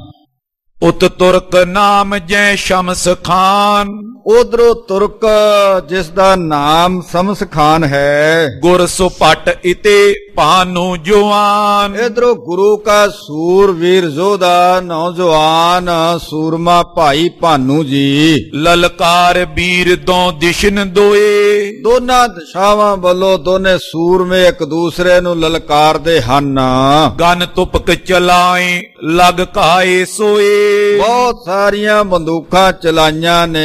Speaker 2: ਉਤ ਤੁਰਕ ਨਾਮ ਜੈ ਸ਼ਮਸ ਖਾਨ।
Speaker 1: ਉਧਰੋਂ ਤੁਰਕ ਜਿਸ ਦਾ ਨਾਮ ਸ਼ਮਸ ਖਾਨ ਹੈ।
Speaker 2: ਗੁਰ ਸੁਪਟ ਇਤੇ ਭਾਨੂ ਜਵਾਨ।
Speaker 1: ਇਧਰੋਂ ਗੁਰੂ ਕਾ ਸੂਰਵੀਰ ਯੋਧਾ ਨੌਜਵਾਨ ਸੂਰਮਾ ਭਾਈ ਭਾਨੂ ਜੀ।
Speaker 2: ਲਲਕਾਰ ਵੀਰ ਦੋ ਦਿਸ਼ਨ ਦੋਏ।
Speaker 1: ਦੋਨਾਂ ਦਿਸ਼ਾਵਾਂ ਵੱਲੋਂ ਦੋਨੇ ਸੂਰਮੇ ਇੱਕ ਦੂਸਰੇ ਨੂੰ ਲਲਕਾਰਦੇ ਹਨ।
Speaker 2: ਗਨ ਤੁਪਕ ਚਲਾਏ ਲਗ ਕਾਏ ਸੋਏ।
Speaker 1: ਬਹੁਤ ਸਾਰੀਆਂ ਬੰਦੂਕਾਂ ਚਲਾਈਆਂ ਨੇ।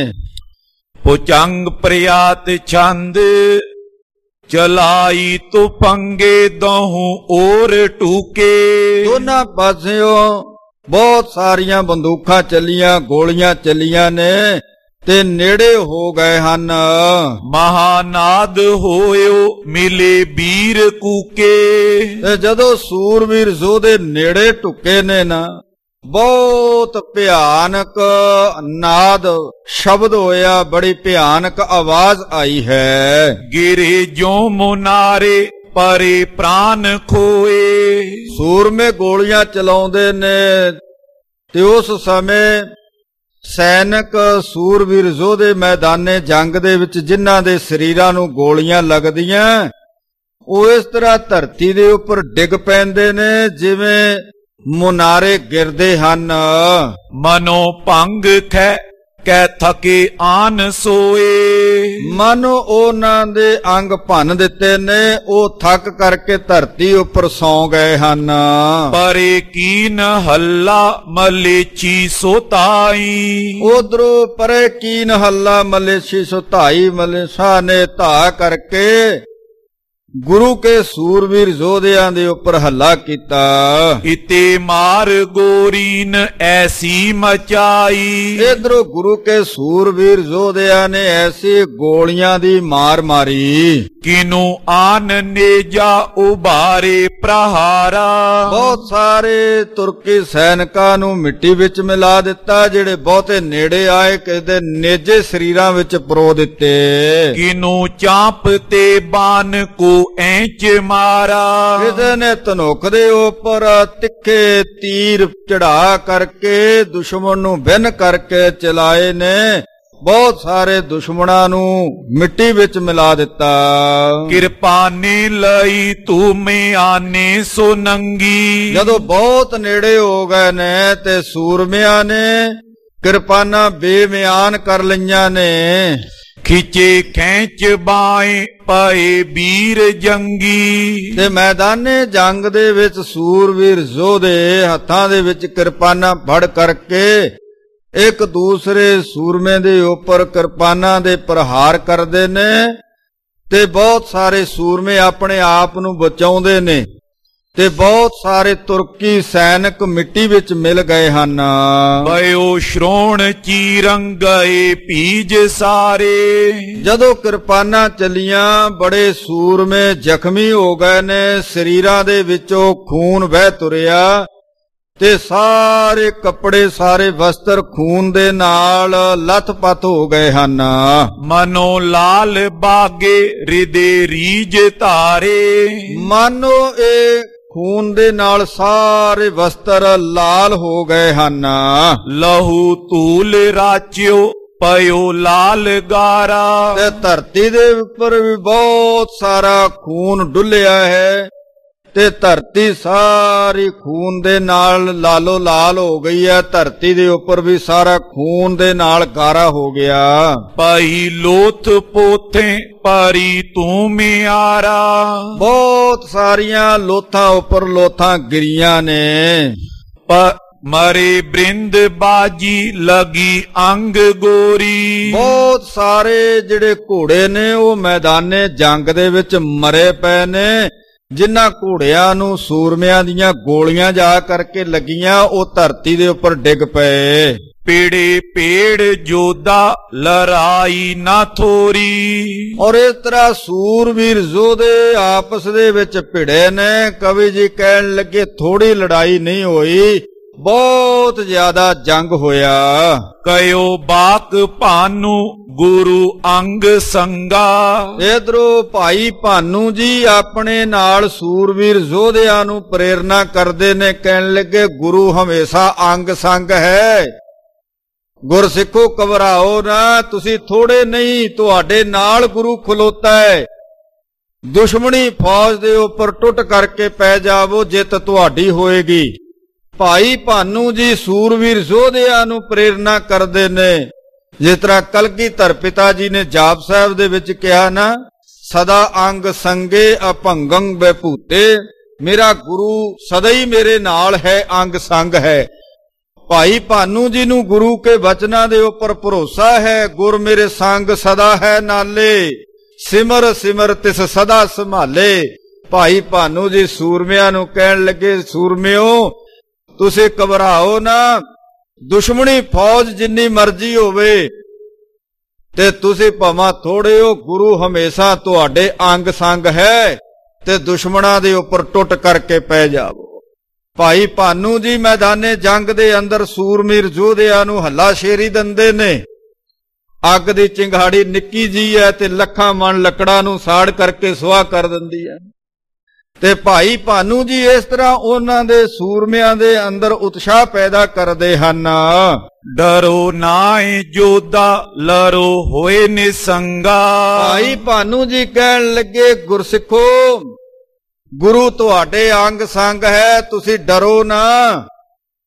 Speaker 2: ਪੁਚੰਗ ਪ੍ਰਿਆਤ ਛੰਦ ਚਲਾਈ ਤੁਪੰਗੇ ਦੋਹੂ ਔਰ ਟੂਕੇ।
Speaker 1: ਦੋਨਾਂ ਪਾਸਿਓਂ ਬਹੁਤ ਸਾਰੀਆਂ ਬੰਦੂਕਾਂ ਚੱਲੀਆਂ, ਗੋਲੀਆਂ ਚੱਲੀਆਂ ਨੇ ਤੇ ਨੇੜੇ ਹੋ ਗਏ ਹਨ।
Speaker 2: ਮਹਾਨਾਦ ਹੋਇਓ ਮਿਲੇ ਵੀਰ ਕੂਕੇ।
Speaker 1: ਤੇ ਜਦੋਂ ਸੂਰਵੀਰ ਯੋਧੇ ਨੇੜੇ ਢੁੱਕੇ ਨੇ ਨਾ, ਬਹੁਤ ਭਿਆਨਕ ਨਾਦ ਸ਼ਬਦ ਹੋਇਆ, ਬੜੀ ਭਿਆਨਕ ਆਵਾਜ਼ ਆਈ ਹੈ।
Speaker 2: ਗਿਰੇ ਜੋ ਮੁਨਾਰੇ ਪਰੇ ਪ੍ਰਾਨ ਖੋਏ।
Speaker 1: ਸੂਰਮੇ ਗੋਲੀਆਂ ਚਲਾਉਂਦੇ ਨੇ ਤੇ ਉਸ ਸਮੇਂ ਸੈਨਿਕ ਸੂਰਵੀਰ ਯੋਧੇ ਮੈਦਾਨੇ ਜੰਗ ਦੇ ਵਿੱਚ ਜਿਨ੍ਹਾਂ ਦੇ ਸਰੀਰਾਂ ਨੂੰ ਗੋਲੀਆਂ ਲੱਗਦੀਆਂ, ਉਹ ਇਸ ਤਰ੍ਹਾਂ ਧਰਤੀ ਦੇ ਉੱਪਰ ਡਿੱਗ ਪੈਂਦੇ ਨੇ ਜਿਵੇਂ ਮੁਨਾਰੇ ਗਿਰਦੇ ਹਨ।
Speaker 2: ਮਨੋ ਭੰਗ ਖੈ ਕੈ ਥਕੇ ਆਨ ਸੋਏ।
Speaker 1: ਮਨ ਉਹਨਾਂ ਦੇ ਅੰਗ ਭੰਨ ਦਿੱਤੇ ਨੇ, ਉਹ ਥੱਕ ਕਰਕੇ ਧਰਤੀ ਉੱਪਰ ਸੌਂ ਗਏ ਹਨ।
Speaker 2: ਪਰੇ ਕੀਨ ਹੱਲਾ ਮਲੇਛੀ ਸੋਤਾਈ।
Speaker 1: ਉਧਰੋਂ ਪਰੇ ਕੀਨ ਹੱਲਾ ਮਲੇਛੀ ਸੁਤਾਈ, ਮਲੇਛਾ ਨੇ ਧਾ ਕਰਕੇ ਗੁਰੂ ਕੇ ਸੂਰਵੀਰ ਯੋਧਿਆਂ ਦੇ ਉੱਪਰ ਹੱਲਾ ਕੀਤਾ।
Speaker 2: ਇਤੇ ਮਾਰ ਗੋਰੀਨ ਐਸੀ ਮਚਾਈ।
Speaker 1: ਇਧਰੋਂ ਗੁਰੂ ਕੇ ਸੂਰਵੀਰ ਯੋਧਿਆਂ ਨੇ ਐਸੀ ਗੋਲੀਆਂ ਦੀ ਮਾਰ ਮਾਰੀ,
Speaker 2: ਕਿਨੂ ਆਨ ਨੇਜਾ ਉਬਾਰੇ ਪ੍ਰਹਾਰਾ।
Speaker 1: ਬਹੁਤ ਸਾਰੇ ਤੁਰਕੀ ਸੈਨਿਕਾਂ ਨੂੰ ਮਿੱਟੀ ਵਿੱਚ ਮਿਲਾ ਦਿੱਤਾ, ਜਿਹੜੇ ਬਹੁਤੇ ਨੇੜੇ ਆਏ ਕਿਸੇ ਦੇ ਨੇਜੇ ਸਰੀਰਾਂ ਵਿੱਚ ਪਰੋ ਦਿੱਤੇ।
Speaker 2: ਕਿਨੂ ਚਾਂਪ ਤੇ ਬਾਨ ਕੋ ਐਂਚ ਮਾਰਾ।
Speaker 1: ਕਿਸੇ ਨੇ ਧਨੁੱਖ ਦੇ ਉੱਪਰ ਤਿੱਖੇ ਤੀਰ ਚੜਾ ਕਰਕੇ ਦੁਸ਼ਮਣ ਨੂੰ ਵਿੰਨ ਕਰਕੇ ਚਲਾਏ ਨੇ, ਬਹੁਤ ਸਾਰੇ ਦੁਸ਼ਮਣਾਂ ਨੂੰ ਮਿੱਟੀ ਵਿੱਚ ਮਿਲਾ ਦਿੱਤਾ।
Speaker 2: ਕਿਰਪਾਨੇ ਲਈ ਤੂੰ ਮੈਂ ਆਨੇ ਸੋ ਨੰਗੀ।
Speaker 1: ਜਦੋਂ ਬਹੁਤ ਨੇੜੇ ਹੋ ਗਏ ਨੇ ਤੇ ਸੂਰਮਿਆਂ ਨੇ ਕਿਰਪਾਨਾਂ ਬੇਮਿਆਨ ਕਰ ਲਈਆਂ ਨੇ।
Speaker 2: ਖਿੱਚੇ ਖੈਂਚ ਬਾਏ ਪਏ ਵੀਰ ਜੰਗੀ।
Speaker 1: ਤੇ ਮੈਦਾਨੇ ਜੰਗ ਦੇ ਵਿੱਚ ਸੂਰਵੀਰ ਯੋਧੇ ਹੱਥਾਂ ਦੇ ਵਿੱਚ ਕਿਰਪਾਨਾਂ ਫੜ ਕਰਕੇ ਇੱਕ ਦੂਸਰੇ ਸੂਰਮੇ ਦੇ ਉੱਪਰ ਕਿਰਪਾਨਾਂ ਦੇ ਪ੍ਰਹਾਰ ਕਰਦੇ ਨੇ, ਤੇ ਬਹੁਤ ਸਾਰੇ ਸੂਰਮੇ ਆਪਣੇ ਆਪ ਨੂੰ ਬਚਾਉਂਦੇ ਨੇ, ਤੇ ਬਹੁਤ ਸਾਰੇ ਤੁਰਕੀ ਸੈਨਿਕ ਮਿੱਟੀ ਵਿੱਚ ਮਿਲ ਗਏ ਹਨ।
Speaker 2: ਬਇਓ ਸ਼੍ਰੋਣ ਚੀਰੰ ਗਏ ਭੀਜ ਸਾਰੇ।
Speaker 1: ਜਦੋਂ ਕਿਰਪਾਨਾਂ ਚੱਲੀਆਂ ਬੜੇ ਸੂਰਮੇ ਜ਼ਖਮੀ ਹੋ ਗਏ ਨੇ, ਸਰੀਰਾਂ ਦੇ ਵਿੱਚੋਂ ਖੂਨ ਵਹਿ ਤੁਰਿਆ, ਤੇ ਸਾਰੇ ਕੱਪੜੇ ਸਾਰੇ ਵਸਤਰ ਖੂਨ ਦੇ ਨਾਲ ਲੱਥ-ਪੱਥ ਹੋ ਗਏ ਹਨ।
Speaker 2: ਮਨੋ ਲਾਲ ਬਾਗੇ ਰਿਦੇ ਰੀਜ ਧਾਰੇ।
Speaker 1: ਮਾਨੋ ਇਹ ਖੂਨ ਦੇ ਨਾਲ ਸਾਰੇ ਵਸਤਰ ਲਾਲ ਹੋ ਗਏ ਹਨ।
Speaker 2: ਲਹੂ ਧੂਲ ਰਾਚਿਓ ਪਇਓ ਲਾਲ ਗਾਰਾ।
Speaker 1: ਤੇ ਧਰਤੀ ਦੇ ਉੱਪਰ ਵੀ ਬਹੁਤ ਸਾਰਾ ਖੂਨ ਡੁੱਲਿਆ ਹੈ, ਤੇ ਧਰਤੀ ਸਾਰੀ ਖੂਨ ਦੇ ਨਾਲ ਲਾਲੋ ਲਾਲ ਹੋ ਗਈ ਹੈ। ਧਰਤੀ ਦੇ ਉੱਪਰ ਵੀ ਸਾਰਾ ਖੂਨ ਦੇ ਨਾਲ ਗਾਰਾ ਹੋ ਗਿਆ।
Speaker 2: ਪਈ ਲੋਥ ਪੋਥੇ ਪਾਰੀ ਤੂੰ ਮਿਆਰਾ।
Speaker 1: ਬਹੁਤ ਸਾਰੀਆਂ ਲੋਥਾਂ ਉੱਪਰ ਲੋਥਾਂ ਗਿਰੀਆਂ ਨੇ।
Speaker 2: ਮਰੇ ਬ੍ਰਿੰਦ ਬਾਜੀ ਲਗੀ ਅੰਗ ਗੋਰੀ।
Speaker 1: ਬਹੁਤ ਸਾਰੇ ਜਿਹੜੇ ਘੋੜੇ ਨੇ ਉਹ ਮੈਦਾਨੇ ਜੰਗ ਦੇ ਵਿੱਚ ਮਰੇ ਪਏ ਨੇ। ਜਿਨ੍ਹਾਂ ਘੋੜਿਆਂ ਨੂੰ ਸੂਰਮਿਆਂ ਦੀਆਂ ਗੋਲੀਆਂ ਜਾ ਕਰਕੇ ਲੱਗੀਆਂ, ਉਹ ਧਰਤੀ ਦੇ ਉੱਪਰ ਡਿੱਗ ਪਏ।
Speaker 2: ਪੇੜੇ ਪੇੜ ਜੋਧਾ ਲੜਾਈ ਨਾ ਥੋਰੀ।
Speaker 1: ਔਰ ਇਸ ਤਰ੍ਹਾਂ ਸੂਰਵੀਰ ਯੋਧੇ ਆਪਸ ਦੇ ਵਿੱਚ ਭਿੜੇ ਨੇ। ਕਵੀ ਜੀ ਕਹਿਣ ਲੱਗੇ ਥੋੜੀ ਲੜਾਈ ਨਹੀਂ ਹੋਈ, ਬਹੁਤ ਜ਼ਿਆਦਾ ਜੰਗ ਹੋਇਆ।
Speaker 2: ਕਯੋ ਬਾਕ ਭਾਨੂ ਗੁਰੂ ਅੰਗ ਸੰਗਾ।
Speaker 1: ਇਧਰੋਂ ਭਾਈ ਭਾਨੂ ਜੀ ਆਪਣੇ ਨਾਲ ਸੂਰਵੀਰ ਯੋਧਿਆਂ ਨੂੰ ਪ੍ਰੇਰਨਾ ਕਰਦੇ ਨੇ, ਕਹਿਣ ਲੱਗੇ ਗੁਰੂ ਹਮੇਸ਼ਾ ਅੰਗ ਸੰਗ ਹੈ। ਗੁਰਸਿੱਖੋ ਘਬਰਾਓ ਨਾ, ਤੁਸੀਂ ਥੋੜੇ ਨਹੀਂ, ਤੁਹਾਡੇ ਨਾਲ ਗੁਰੂ ਖਲੋਤਾ ਹੈ। ਦੁਸ਼ਮਣੀ ਫੌਜ ਦੇ ਉੱਪਰ ਟੁੱਟ ਕਰਕੇ ਪੈ ਜਾਵੋ, ਜਿੱਤ ਤੁਹਾਡੀ ਹੋਏਗੀ। ਭਾਈ ਭਾਨੂ ਜੀ ਸੂਰਵੀਰ ਯੋਧਿਆਂ ਨੂੰ ਪ੍ਰੇਰਨਾ ਕਰਦੇ ਨੇ। ਜਿਸ ਤਰ੍ਹਾਂ ਕਲਗੀਧਰ ਪਿਤਾ ਜੀ ਨੇ ਜਾਪ ਸਾਹਿਬ ਦੇ ਵਿੱਚ ਕਿਹਾ ਨਾ, ਸਦਾ ਅੰਗ ਸੰਗੇ ਅਭੰਗੰ ਬੈਭੂਤੇ। ਮੇਰਾ ਗੁਰੂ ਸਦਾ ਹੀ ਮੇਰੇ ਨਾਲ ਹੈ, ਅੰਗ ਸੰਗ ਹੈ। ਭਾਈ ਭਾਨੂ ਜੀ ਨੂੰ ਗੁਰੂ ਕੇ ਵਚਨਾਂ ਦੇ ਉੱਪਰ ਭਰੋਸਾ ਹੈ। ਗੁਰ ਮੇਰੇ ਸੰਗ ਸਦਾ ਹੈ ਨਾਲੇ, ਸਿਮਰ ਸਿਮਰ ਤਿਸ ਸਦਾ ਸੰਭਾਲੇ। ਭਾਈ ਭਾਨੂ ਜੀ ਸੂਰਮਿਆਂ ਨੂੰ ਕਹਿਣ ਲੱਗੇ, ਸੂਰਮਿਓ ਤੁਸੀਂ ਘਬਰਾਓ ਨਾ, ਦੁਸ਼ਮਣੀ ਫੌਜ ਜਿੰਨੀ ਮਰਜ਼ੀ ਹੋਵੇ ਤੇ ਤੁਸੀਂ ਭਾਵੇਂ ਥੋੜੇ ਹੋ, ਗੁਰੂ ਹਮੇਸ਼ਾ ਤੁਹਾਡੇ ਅੰਗ ਸੰਗ ਹੈ, ਤੇ ਦੁਸ਼ਮਣਾਂ ਦੇ ਉੱਪਰ ਟੁੱਟ ਕਰਕੇ ਪੈ ਜਾਵੋ। ਭਾਈ ਭਾਨੂ ਜੀ ਮੈਦਾਨੇ ਜੰਗ ਦੇ ਅੰਦਰ ਸੂਰਮੀਰ ਯੋਧਿਆਂ ਨੂੰ ਹੱਲਾਸ਼ੇਰੀ ਦਿੰਦੇ ਨੇ। ਅੱਗ ਦੀ ਚਿੰਗਾੜੀ ਨਿੱਕੀ ਜੀ ਹੈ ਤੇ ਲੱਖਾਂ ਮਣ ਲੱਕੜਾਂ ਨੂੰ ਸਾੜ ਕਰਕੇ ਸੁਆਹ ਕਰ ਦਿੰਦੀ ਹੈ। ਤੇ ਭਾਈ ਭਾਨੂ ਜੀ ਇਸ ਤਰ੍ਹਾਂ ਉਹਨਾਂ ਦੇ ਸੂਰਮਿਆਂ ਦੇ ਅੰਦਰ ਉਤਸ਼ਾਹ ਪੈਦਾ ਕਰਦੇ ਹਨ।
Speaker 2: ਡਰੋ ਨਾਏ ਜੋਧਾ ਲਰੋ ਹੋਏ ਨਿਸੰਗਾ।
Speaker 1: ਭਾਈ ਭਾਨੂ ਜੀ ਕਹਿਣ ਲੱਗੇ, ਗੁਰਸਿੱਖੋ ਗੁਰੂ ਤੁਹਾਡੇ ਅੰਗ ਸੰਗ ਹੈ, ਤੁਸੀਂ ਡਰੋ ਨਾ।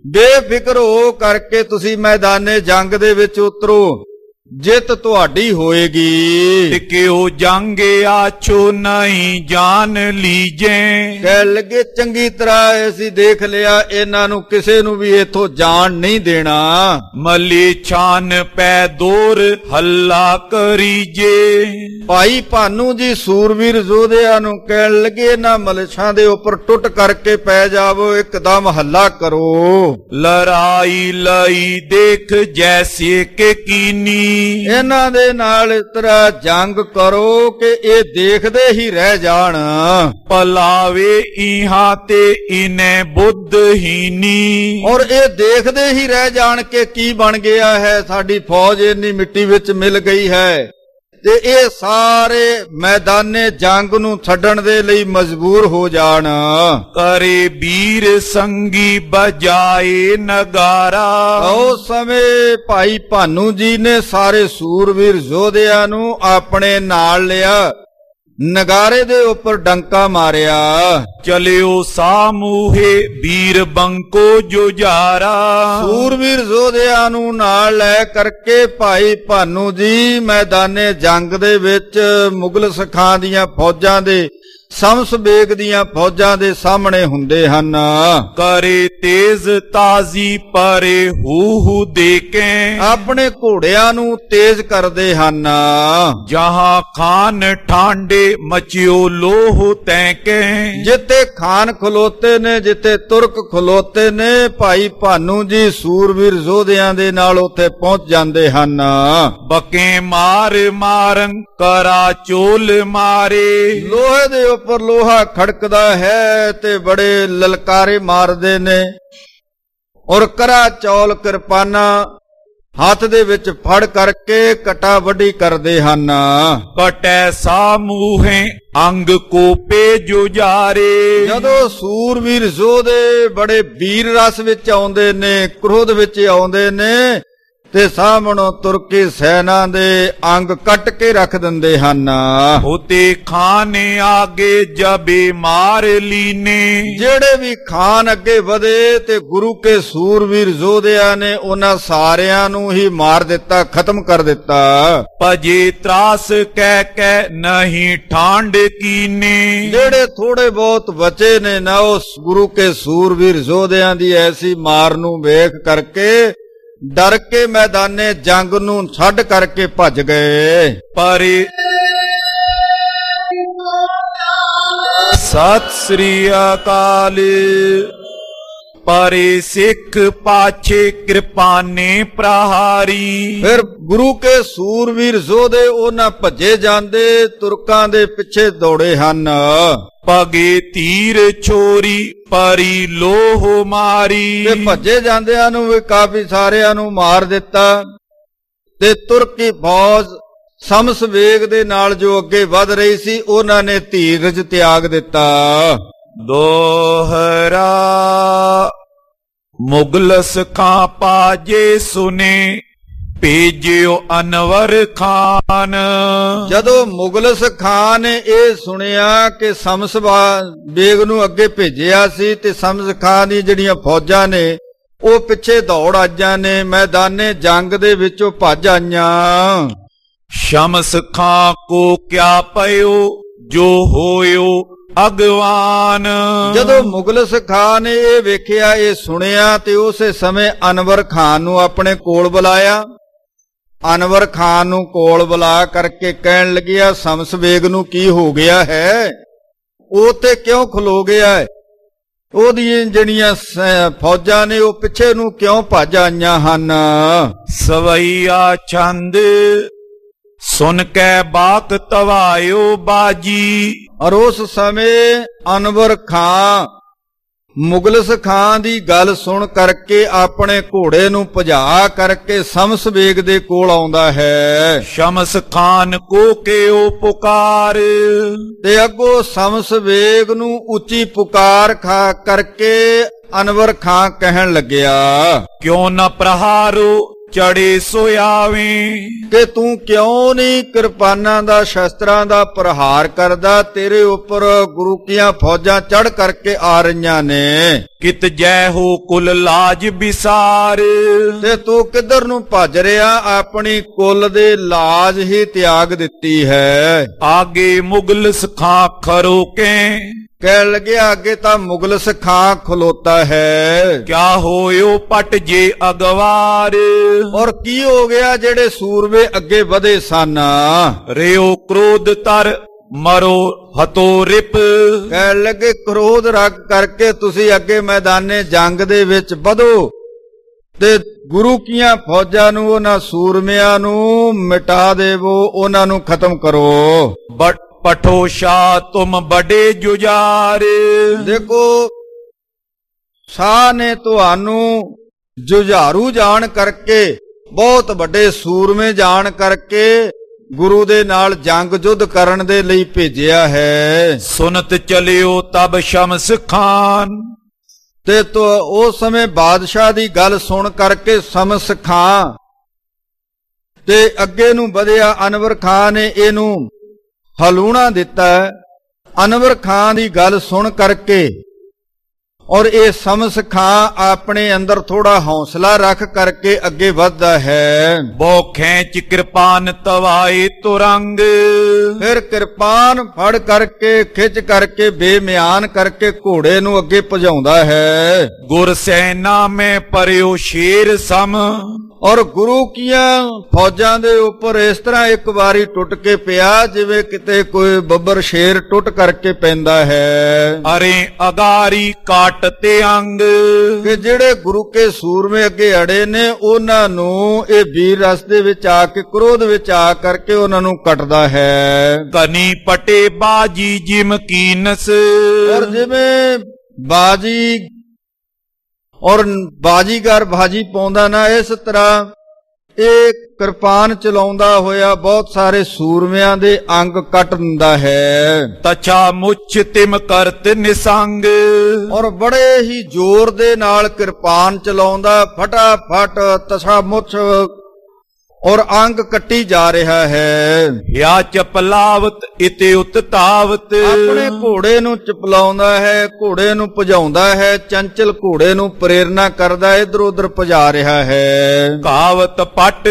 Speaker 1: ਬੇਫਿਕਰ ਹੋ ਕਰਕੇ ਤੁਸੀਂ ਮੈਦਾਨੇ ਜੰਗ ਦੇ ਵਿੱਚ ਉਤਰੋ, ਜਿੱਤ ਤੁਹਾਡੀ ਹੋਏਗੀ।
Speaker 2: ਟਿਕਿਓ ਜੰਗ ਆਛੋ ਨਹੀਂ ਜਾਨ ਲੀਜੇ।
Speaker 1: ਕਹਿ ਲੱਗੇ ਚੰਗੀ ਤਰ੍ਹਾਂ ਅਸੀਂ ਦੇਖ ਲਿਆ, ਇਹਨਾਂ ਨੂੰ ਕਿਸੇ ਨੂੰ ਵੀ ਇਥੋਂ ਜਾਣ ਨਹੀਂ ਦੇਣਾ।
Speaker 2: ਮਲੀ ਛਾਨ ਪੈ ਦੂਰ ਹੱਲਾ ਕਰੀਜੇ।
Speaker 1: ਭਾਈ ਭਾਨੂ ਜੀ ਸੂਰਵੀਰ ਯੋਧਿਆਂ ਨੂੰ ਕਹਿਣ ਲੱਗੇ, ਇਹਨਾਂ ਮਲਛਾਂ ਦੇ ਉੱਪਰ ਟੁੱਟ ਕਰਕੇ ਪੈ ਜਾਵੋ, ਇੱਕਦਮ ਹੱਲਾ ਕਰੋ।
Speaker 2: ਲੜਾਈ ਲਈ ਦੇਖ ਜੈਸੇ ਕਿ ਕੀਨੀ।
Speaker 1: ਇਹਨਾਂ ਦੇ ਨਾਲ ਇਸ ਤਰ੍ਹਾਂ ਜੰਗ ਕਰੋ ਕਿ ਇਹ ਦੇਖਦੇ ਹੀ ਰਹਿ ਜਾਣ।
Speaker 2: ਪਲਾਵੇ ਇਹਾਂ ਤੇ ਇਨੇ ਬੁੱਧਹੀਨੀ।
Speaker 1: ਔਰ ਇਹ ਦੇਖਦੇ ਹੀ ਰਹਿ ਜਾਣ ਕਿ ਕੀ ਬਣ ਗਿਆ ਹੈ, ਸਾਡੀ ਫੌਜ ਇੰਨੀ ਮਿੱਟੀ ਵਿੱਚ ਮਿਲ ਗਈ ਹੈ। ਤੇ ਇਹ ਸਾਰੇ ਮੈਦਾਨੇ ਜੰਗ ਨੂੰ ਛੱਡਣ ਦੇ ਲਈ ਮਜਬੂਰ ਹੋ ਜਾਣ।
Speaker 2: ਕਰੇ ਵੀਰ ਸੰਗੀ ਬਜਾਏ ਨਗਾਰਾ।
Speaker 1: ਉਸ ਸਮੇਂ ਭਾਈ ਭਾਨੂ ਜੀ ਨੇ ਸਾਰੇ ਸੂਰਵੀਰ ਯੋਧਿਆਂ ਨੂੰ ਆਪਣੇ ਨਾਲ ਲਿਆ, ਨਗਾਰੇ ਦੇ ਉੱਪਰ ਡੰਕਾ ਮਾਰਿਆ।
Speaker 2: ਚਲਿਓ ਸਾਮੂਹੇ ਵੀਰ ਬੰਕੋ ਜੁਝਾਰਾ।
Speaker 1: ਸੂਰਵੀਰ ਯੋਧਿਆਂ ਨੂੰ ਨਾਲ ਲੈ ਕਰਕੇ ਭਾਈ ਭਾਨੂ ਜੀ ਮੈਦਾਨੇ ਜੰਗ ਦੇ ਵਿੱਚ ਮੁਗਲ ਸਿੱਖਾਂ ਦੀਆਂ ਫੌਜਾਂ ਦੇ, ਸ਼ਮਸ ਬੇਗ ਦੀਆਂ ਫੌਜਾਂ ਦੇ ਸਾਹਮਣੇ ਹੁੰਦੇ ਹਨ।
Speaker 2: ਕਰੇ ਤੇਜ਼ ਤਾਜ਼ੀ ਪਰੇ ਹੂ ਦੇ ਕੇ।
Speaker 1: ਆਪਣੇ ਘੋੜਿਆਂ ਨੂੰ ਤੇਜ਼ ਕਰਦੇ ਹਨ।
Speaker 2: ਜਹਾਂ ਖਾਨ ਠਾਂਡੇ ਮਚਿਓ ਲੋਹ ਤੈ ਕੇ।
Speaker 1: ਜਿੱਥੇ ਖਾਨ ਖਲੋਤੇ ਨੇ, ਜਿੱਥੇ ਤੁਰਕ ਖਲੋਤੇ ਨੇ, ਭਾਈ ਭਾਨੂ ਜੀ ਸੂਰਵੀਰ ਯੋਧਿਆਂ ਦੇ ਨਾਲ ਉੱਥੇ ਪਹੁੰਚ ਜਾਂਦੇ ਹਨ।
Speaker 2: ਬਕੇ ਮਾਰ ਮਾਰਨ ਕਰਾ ਚੋਲ ਮਾਰੇ।
Speaker 1: ਲੋਹੇ ਦੇ ਉੱਪਰ ਲੋਹਾ ਖੜਕਦਾ ਹੈ ਤੇ ਬੜੇ ਲਲਕਾਰੇ ਮਾਰਦੇ ਨੇ, ਔਰ ਕਰਾ ਚੌਲ ਕਿਰਪਾਨਾਂ ਹੱਥ ਦੇ ਵਿੱਚ ਫੜ ਕਰਕੇ ਕਟਾ ਵੱਢੀ ਕਰਦੇ ਹਨ।
Speaker 2: ਕਟੈ ਸਾਮੂਹੇ ਅੰਗ ਕੋਪੇ ਜੁਝਾਰੇ।
Speaker 1: ਜਦੋਂ ਸੂਰਵੀਰ ਯੋਧੇ ਬੜੇ ਵੀਰ ਰਸ ਵਿੱਚ ਆਉਂਦੇ ਨੇ, ਕ੍ਰੋਧ ਵਿੱਚ ਆਉਂਦੇ ਨੇ, ਤੇ ਸਾਹਮਣੋਂ ਤੁਰਕੀ ਸੈਨਾ ਦੇ ਅੰਗ ਕੱਟ ਕੇ ਰੱਖ ਦਿੰਦੇ ਹਨ।
Speaker 2: ਉਤੇ ਖਾਨ ਆਗੇ ਜਬੇ ਮਾਰ ਲੀਨੇ।
Speaker 1: ਜਿਹੜੇ ਵੀ ਖਾਨ ਅੱਗੇ ਵਧੇ ਤੇ ਗੁਰੂ ਕੇ ਸੂਰਵੀਰ ਯੋਧਿਆਂ ਨੇ ਉਹਨਾਂ ਸਾਰਿਆਂ ਨੂੰ ਹੀ ਮਾਰ ਦਿੱਤਾ, ਖਤਮ ਕਰ ਦਿੱਤਾ।
Speaker 2: ਭਜੇ ਤਰਾਸ ਕਹਿ ਕਹਿ ਨਹੀਂ ਠਾਂਡ ਕੀਨੇ।
Speaker 1: ਜਿਹੜੇ ਥੋੜੇ ਬਹੁਤ ਬਚੇ ਨੇ ਨਾ, ਉਸ ਗੁਰੂ ਕੇ ਸੂਰਵੀਰ ਯੋਧਿਆਂ ਦੀ ਐਸੀ ਮਾਰ ਨੂੰ ਵੇਖ ਕਰਕੇ ਡਰ ਕੇ ਮੈਦਾਨੇ ਜੰਗ ਨੂੰ ਛੱਡ ਕਰਕੇ ਭੱਜ ਗਏ।
Speaker 2: ਪਰ ਸਤਿ ਸ੍ਰੀ ਅਕਾਲ। ਪਰੇ ਸਿੱਖ ਪਾਛੇ ਕਿਰਪਾਨੇ ਪ੍ਰਹਾਰੀ। ਫਿਰ ਗੁਰੂ ਕੇ ਸੂਰਵੀਰ ਯੋਧੇ ਉਹਨਾਂ ਭੱਜੇ ਜਾਂਦੇ, ਤੁਰਕਾਂ ਦੇ ਪਿੱਛੇ ਦੌੜੇ ਹਨ। ਪਗੇ ਤੀਰ ਛੋਰੀ ਪਰੀ ਲੋਹ ਮਾਰੀ। ਤੇ ਭੱਜੇ ਜਾਂਦਿਆਂ ਨੂੰ ਵੀ ਕਾਫੀ ਸਾਰਿਆਂ ਨੂੰ ਮਾਰ ਦਿੱਤਾ। ਤੇ ਤੁਰਕੀ ਫੌਜ ਸ਼ਮਸ ਬੇਗ ਦੇ ਨਾਲ ਜੋ ਅੱਗੇ ਵਧ ਰਹੀ ਸੀ, ਉਹਨਾਂ ਨੇ ਧੀਰਜ ਤਿਆਗ ਦਿੱਤਾ। ਦੋਹਰਾ ਮੁਗਲ ਸਿੱਖਾਂ ਪਾਜੇ ਸੁਨੇ ਭੇਜਿਓ ਅਨਵਰ ਖਾਨ। ਜਦੋਂ ਮੁਗਲ ਸਿੱਖਾਂ ਨੇ ਇਹ ਸੁਣਿਆ ਕਿ ਸ਼ਮਸ ਬੇਗ ਨੂੰ ਅੱਗੇ ਭੇਜਿਆ ਸੀ ਤੇ ਸ਼ਮਸ ਖਾਨ ਦੀ ਜਿਹੜੀਆਂ ਫੌਜਾਂ ਨੇ ਉਹ ਪਿੱਛੇ ਦੌੜ ਆਈਆਂ ਨੇ, ਮੈਦਾਨੇ ਜੰਗ ਦੇ ਵਿੱਚੋਂ ਭੱਜ ਆਈਆਂ। ਸ਼ਮਸ ਖਾਂ ਕੋ ਕਿਆ ਪਇਓ ਜੋ ਹੋਇਓ ਅਗਵਾਨ। ਜਦੋਂ ਮੁਗਲ ਸਿੱਖਾਂ ਨੇ ਇਹ ਵੇਖਿਆ, ਇਹ ਸੁਣਿਆ, ਤੇ ਉਸੇ ਸਮੇਂ ਅਨਵਰ ਖਾਨ ਨੂੰ ਆਪਣੇ ਕੋਲ ਬੁਲਾਇਆ। ਅਨਵਰ ਖਾਨ ਨੂੰ ਕੋਲ ਬੁਲਾ ਕਰਕੇ ਕਹਿਣ ਲੱਗਿਆ, ਸ਼ਮਸ ਬੇਗ ਨੂੰ ਕੀ ਹੋ ਗਿਆ ਹੈ? ਉਹ ਤੇ ਕਿਉਂ ਖਲੋ ਗਿਆ ਹੈ? ਉਹਦੀਆਂ ਜਿਹੜੀਆਂ ਫੌਜਾਂ ਨੇ ਉਹ ਪਿੱਛੇ ਨੂੰ ਕਿਉਂ ਭੱਜ ਆਈਆਂ ਹਨ? ਸਵਈਆ ਛੰਦ ਸੁਨ ਕੇ ਬਾਕ ਤਵਾਇਓ ਬਾਜੀ। ਔਰ ਉਸ ਸਮੇਂ ਅਨਵਰ ਖਾਨ ਮੁਗਲ ਸਿੱਖਾਂ ਦੀ ਗੱਲ ਸੁਣ ਕਰਕੇ ਆਪਣੇ ਘੋੜੇ ਨੂੰ ਭਜਾ ਕਰਕੇ ਸ਼ਮਸ ਬੇਗ ਦੇ ਕੋਲ ਆਉਂਦਾ ਹੈ। ਸ਼ਮਸ ਖਾਨ ਕੋ ਕਿਉ ਪੁਕਾਰ। ਤੇ ਅੱਗੋਂ ਸ਼ਮਸ ਬੇਗ ਨੂੰ ਉੱਚੀ ਪੁਕਾਰ ਕਰਕੇ ਅਨਵਰ ਖਾਨ ਕਹਿਣ ਲੱਗਿਆ, ਕਿਉਂ ਨਾ ਪ੍ਰਹਾਰੋ ਚੜੇ ਸੋ ਆਵੇਂ।
Speaker 1: ਕਿ ਤੂੰ ਕਿਉਂ ਨਹੀਂ ਕਿਰਪਾਨਾਂ ਦਾ ਸ਼ਸਤਰਾਂ ਦਾ ਪ੍ਰਹਾਰ ਕਰਦਾ? ਤੇਰੇ ਉੱਪਰ ਗੁਰੂ ਕੀਆਂ ਫੌਜਾਂ ਚੜ ਕਰਕੇ ਆ ਰਹੀਆਂ ਨੇ।
Speaker 2: ਕਿਤ ਜੈ ਹੋ ਕੁਲ ਲਾਜ ਵਿਸਾਰ।
Speaker 1: ਤੇ ਤੂੰ ਕਿੱਧਰ ਨੂੰ ਭੱਜ ਰਿਹਾ? ਆਪਣੀ ਕੁਲ ਦੇ ਲਾਜ ਹੀ ਤਿਆਗ ਦਿੱਤੀ ਹੈ।
Speaker 2: ਆਗੇ ਮੁਗਲ ਸਖਾਂ ਖਰੋ ਕੇ।
Speaker 1: ਕਹਿਣ ਲੱਗਿਆ ਅੱਗੇ ਤਾਂ ਮੁਗਲਸ ਖਾਂ ਖਲੋਤਾ ਹੈ।
Speaker 2: ਕਿਆ ਹੋਇਓ ਪਟ ਜੇ ਅਗਵਾਰ।
Speaker 1: ਔਰ ਕੀ ਹੋ ਗਿਆ ਜਿਹੜੇ ਸੂਰਮੇ ਅੱਗੇ ਵਧੇ ਸਨ?
Speaker 2: ਰਿਓ ਕ੍ਰੋਧ ਤਰ ਮਰੋ ਹਤੋ ਰਿਪ।
Speaker 1: ਕਹਿਣ ਲੱਗੇ ਕ੍ਰੋਧ ਰੱਖ ਕਰਕੇ ਤੁਸੀਂ ਅੱਗੇ ਮੈਦਾਨੇ ਜੰਗ ਦੇ ਵਿੱਚ ਵਧੋ ਤੇ ਗੁਰੂ ਕੀਆਂ ਫੌਜਾਂ ਨੂੰ, ਉਹਨਾਂ ਸੂਰਮਿਆਂ ਨੂੰ ਮਿਟਾ ਦੇਵੋ, ਉਹਨਾਂ ਨੂੰ ਖਤਮ ਕਰੋ।
Speaker 2: ਪਠੋ ਸ਼ਾਹ ਤੁਮ ਬੜੇ ਜੁਝਾਰ।
Speaker 1: ਦੇਖੋ ਸ਼ਾਹ ਨੇ ਤੁਹਾਨੂੰ ਜੁਝਾਰੂ ਜਾਣ ਕਰਕੇ, ਬਹੁਤ ਵੱਡੇ ਸੂਰਮੇ ਜਾਣ ਕਰਕੇ ਗੁਰੂ ਦੇ ਨਾਲ ਜੰਗ ਜੁੱਧ ਕਰਨ ਦੇ ਲਈ ਭੇਜਿਆ ਹੈ।
Speaker 2: ਸੁਨਤ ਚਲਿਓ ਤਬ ਸ਼ਮਸ ਖਾਨ।
Speaker 1: ਤੇ ਉਸ ਸਮੇਂ ਬਾਦਸ਼ਾਹ ਦੀ ਗੱਲ ਸੁਣ ਕਰਕੇ ਸ਼ਮਸ ਖਾਂ ਤੇ ਅੱਗੇ ਨੂੰ ਵਧਿਆ। ਅਨਵਰ ਖਾਂ ਨੇ ਇਹਨੂੰ ਹਲੂਣਾ ਦਿੱਤਾ। ਅਨਵਰ ਖਾਂ ਦੀ ਗੱਲ ਸੁਣ ਕਰਕੇ ਔਰ ਇਹ ਸ਼ਮਸ ਖਾਂ ਆਪਣੇ ਅੰਦਰ ਥੋੜਾ ਹੌਸਲਾ ਰੱਖ ਕਰਕੇ ਅੱਗੇ ਵੱਧਦਾ ਹੈ।
Speaker 2: ਬਹੁ ਖੈਂਚ ਕਿਰਪਾਨ ਤਵਾਏ ਤੁਰੰਗ।
Speaker 1: ਫਿਰ ਕਿਰਪਾਨ ਫੜ ਕਰਕੇ ਖਿੱਚ ਕਰਕੇ ਬੇਮਿਆਨ ਕਰਕੇ ਘੋੜੇ ਨੂੰ ਅੱਗੇ ਭਜਾਉਂਦਾ ਹੈ।
Speaker 2: ਗੁਰ ਸੈਨਾ ਮੈਂ ਪਰਿਓ ਸ਼ੇਰ ਸਮ।
Speaker 1: ਔਰ ਗੁਰੂ ਕੀਆਂ ਫੌਜਾਂ ਦੇ ਉੱਪਰ ਇਸ ਤਰ੍ਹਾਂ ਇੱਕ ਵਾਰੀ ਟੁੱਟ ਕੇ ਪਿਆ ਜਿਵੇਂ ਕਿਤੇ ਕੋਈ ਬੱਬਰ ਸ਼ੇਰ ਟੁੱਟ ਕਰਕੇ ਪੈਂਦਾ ਹੈ।
Speaker 2: ਅਰੇ ਅਗਾਰੀ ਕਾਟ ਤੇ ਅੰਗ।
Speaker 1: ਕਿ ਜਿਹੜੇ ਗੁਰੂ ਕੇ ਸੂਰਮੇ ਅੱਗੇ ਅੜੇ ਨੇ ਉਹਨਾਂ ਨੂੰ ਇਹ ਵੀਰ ਰਸ ਦੇ ਵਿੱਚ ਆ ਕੇ, ਕ੍ਰੋਧ ਵਿੱਚ ਆ ਕਰਕੇ ਉਹਨਾਂ ਨੂੰ ਕੱਟਦਾ ਹੈ।
Speaker 2: ਕਨੀ ਪਟੇ ਬਾਜੀ ਜਿਮ ਕੀਨਸ।
Speaker 1: ਔਰ ਜਿਵੇਂ ਬਾਜੀ ਔਰ ਬਾਜੀਗਰ ਬਾਜੀ ਪਾਉਂਦਾ ਨਾ, ਇਸ ਤਰ੍ਹਾਂ ਇਹ ਕਿਰਪਾਨ ਚਲਾਉਂਦਾ ਹੋਇਆ ਬਹੁਤ ਸਾਰੇ ਸੂਰਮਿਆਂ ਦੇ ਅੰਗ ਕੱਟ ਦਿੰਦਾ ਹੈ।
Speaker 2: ਤਛਾ ਮੁੱਛ ਤਿਮ ਕਰਤ ਨਿਸੰਗ।
Speaker 1: ਔਰ ਬੜੇ ਹੀ ਜ਼ੋਰ ਦੇ ਨਾਲ ਕਿਰਪਾਨ ਚਲਾਉਂਦਾ, ਫਟਾਫਟ ਤਛਾ ਮੁੱਛ ਔਰ ਅੰਗ ਕੱਟੀ ਜਾ ਰਿਹਾ ਹੈ।
Speaker 2: ਯਾ ਚਪਲਾਵਤ ਇਤੇ ਉਤਤਾਵਤ।
Speaker 1: ਆਪਣੇ ਘੋੜੇ ਨੂੰ ਚਪਲਾਉਂਦਾ ਹੈ, ਘੋੜੇ ਨੂੰ ਭਜਾਉਂਦਾ ਹੈ, ਚੰਚਲ ਘੋੜੇ ਨੂੰ ਪ੍ਰੇਰਨਾ ਕਰਦਾ, ਇਧਰ ਉਧਰ ਭਜਾ ਰਿਹਾ ਹੈ।
Speaker 2: ਕਾਵਤ ਪਟ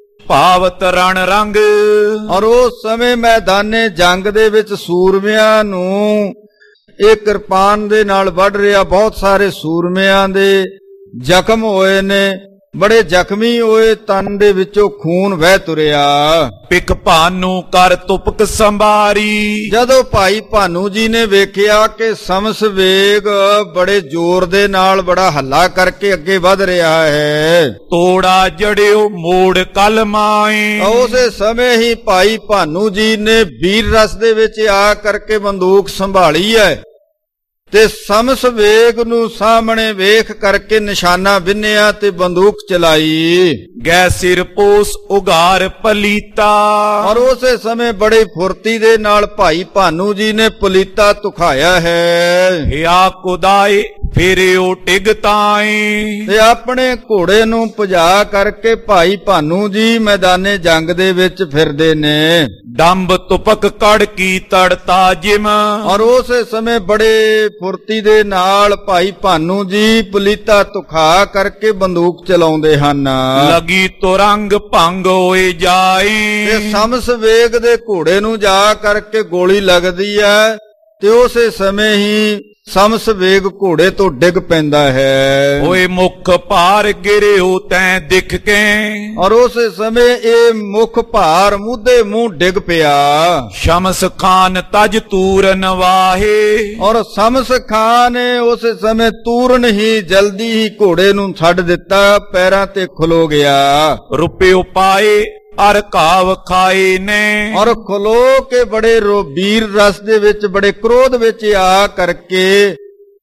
Speaker 2: ਭਾਵਤ ਰਣ ਰੰਗ।
Speaker 1: ਔਰ ਉਸ ਸਮੇਂ ਮੈਦਾਨੇ ਜੰਗ ਦੇ ਵਿੱਚ ਸੂਰਮਿਆਂ ਨੂੰ ਇਹ ਕਿਰਪਾਨ ਦੇ ਨਾਲ ਵੱਢ ਰਿਹਾ। ਬਹੁਤ ਸਾਰੇ ਸੂਰਮਿਆਂ ਦੇ ਜ਼ਖਮ ਹੋਏ ਨੇ, ਬੜੇ ਜ਼ਖਮੀ ਹੋਏ, ਤਨ ਦੇ ਵਿੱਚੋਂ ਖੂਨ ਵਹਿ ਤੁਰਿਆ।
Speaker 2: ਪਿਕ ਭਾਨੂ ਕਰ ਤੁਪਕ ਸੰਭਾਰੀ।
Speaker 1: ਜਦੋਂ ਭਾਈ ਭਾਨੂ ਜੀ ਨੇ ਵੇਖਿਆ ਕਿ ਸ਼ਮਸ ਵੇਗ ਬੜੇ ਜ਼ੋਰ ਦੇ ਨਾਲ ਬੜਾ ਹੱਲਾ ਕਰਕੇ ਅੱਗੇ ਵਧ ਰਿਹਾ ਹੈ,
Speaker 2: ਤੋੜਾ ਜੜਿਓ ਮੋੜ ਕਲਮਾਏ।
Speaker 1: ਉਸੇ ਸਮੇਂ ਹੀ ਭਾਈ ਭਾਨੂ ਜੀ ਨੇ ਵੀਰ ਰਸ ਦੇ ਵਿੱਚ ਆ ਕਰਕੇ ਬੰਦੂਕ ਸੰਭਾਲੀ ਹੈ ਤੇ ਸ਼ਮਸ ਵੇਗ ਨੂੰ ਸਾਹਮਣੇ ਵੇਖ ਕਰਕੇ ਨਿਸ਼ਾਨਾ ਬਿੰਨਿਆ ਤੇ ਬੰਦੂਕ ਚਲਾਈ।
Speaker 2: ਗੈ ਸਿਰ ਪੋਸ ਉਗਾਰ ਪਲੀਤਾ।
Speaker 1: ਔਰ ਉਸੇ ਸਮੇਂ ਬੜੀ ਫੁਰਤੀ ਦੇ ਨਾਲ ਭਾਈ ਭਾਨੂ ਜੀ ਨੇ ਪਲੀਤਾ ਤੁਖਾਇਆ ਹੈ।
Speaker 2: ਹਿਆ ਕੁਦਾਏ ਫੇਰਿਓ ਟਿਗ ਤਾਈ।
Speaker 1: ਤੇ ਆਪਣੇ ਘੋੜੇ ਨੂੰ ਭਜਾ ਕਰਕੇ ਭਾਈ ਭਾਨੂ ਜੀ ਮੈਦਾਨੇ ਜੰਗ ਦੇ ਵਿੱਚ ਫਿਰਦੇ ਨੇ।
Speaker 2: ਡੰਬ ਤੁਪਕ ਕੜ ਕੀ ਤੜਤਾ ਜਿਮ।
Speaker 1: ਔਰ ਉਸੇ ਸਮੇਂ ਬੜੇ ਫੁਰਤੀ ਦੇ ਨਾਲ ਭਾਈ ਭਾਨੂ ਜੀ ਪਲੀਤਾ ਤੁਖਾ ਕਰਕੇ ਬੰਦੂਕ ਚਲਾਉਂਦੇ ਹਨ।
Speaker 2: ਲਗੀ ਤੁਰੰਗ ਭੰਗ ਹੋਏ ਜਾਏ।
Speaker 1: ਤੇ ਸ਼ਮਸ ਵੇਗ ਦੇ ਘੋੜੇ ਨੂੰ ਜਾ ਕਰਕੇ ਗੋਲੀ ਲੱਗਦੀ ਹੈ ਤੇ ਉਸੇ ਸਮੇਂ ਹੀ ਸ਼ਮਸ ਵੇਗ ਘੋੜੇ ਤੋਂ ਡਿੱਗ ਪੈਂਦਾ ਹੈ।
Speaker 2: ਓਏ ਮੁਖ ਭਾਰ ਗਿਰਿਓ ਤੈਂ ਦਿਖ ਕੇ।
Speaker 1: ਔਰ ਉਸੇ ਸਮੇਂ ਇਹ ਮੁਖ ਭਾਰ ਮੂਧੇ ਮੂੰਹ ਡਿੱਗ ਪਿਆ।
Speaker 2: ਸ਼ਮਸ ਖਾਨ ਤਜ ਤੂਰਨ ਵਾਹੇ।
Speaker 1: ਔਰ ਸ਼ਮਸ ਖਾਨ ਨੇ ਉਸੇ ਸਮੇਂ ਤੂਰਨ ਹੀ ਜਲਦੀ ਹੀ ਘੋੜੇ ਨੂੰ ਛੱਡ ਦਿੱਤਾ, ਪੈਰਾਂ ਤੇ ਖਲੋ ਗਿਆ।
Speaker 2: ਰੁਪਿਓ ਪਾਏ ਅਰ ਘਾਵ ਖਾਏ ਨੇ।
Speaker 1: ਔਰ ਖਲੋ ਕੇ ਬੜੇ ਵੀਰ ਰਸ ਦੇ ਵਿੱਚ ਬੜੇ ਕ੍ਰੋਧ ਵਿੱਚ ਆ ਕਰਕੇ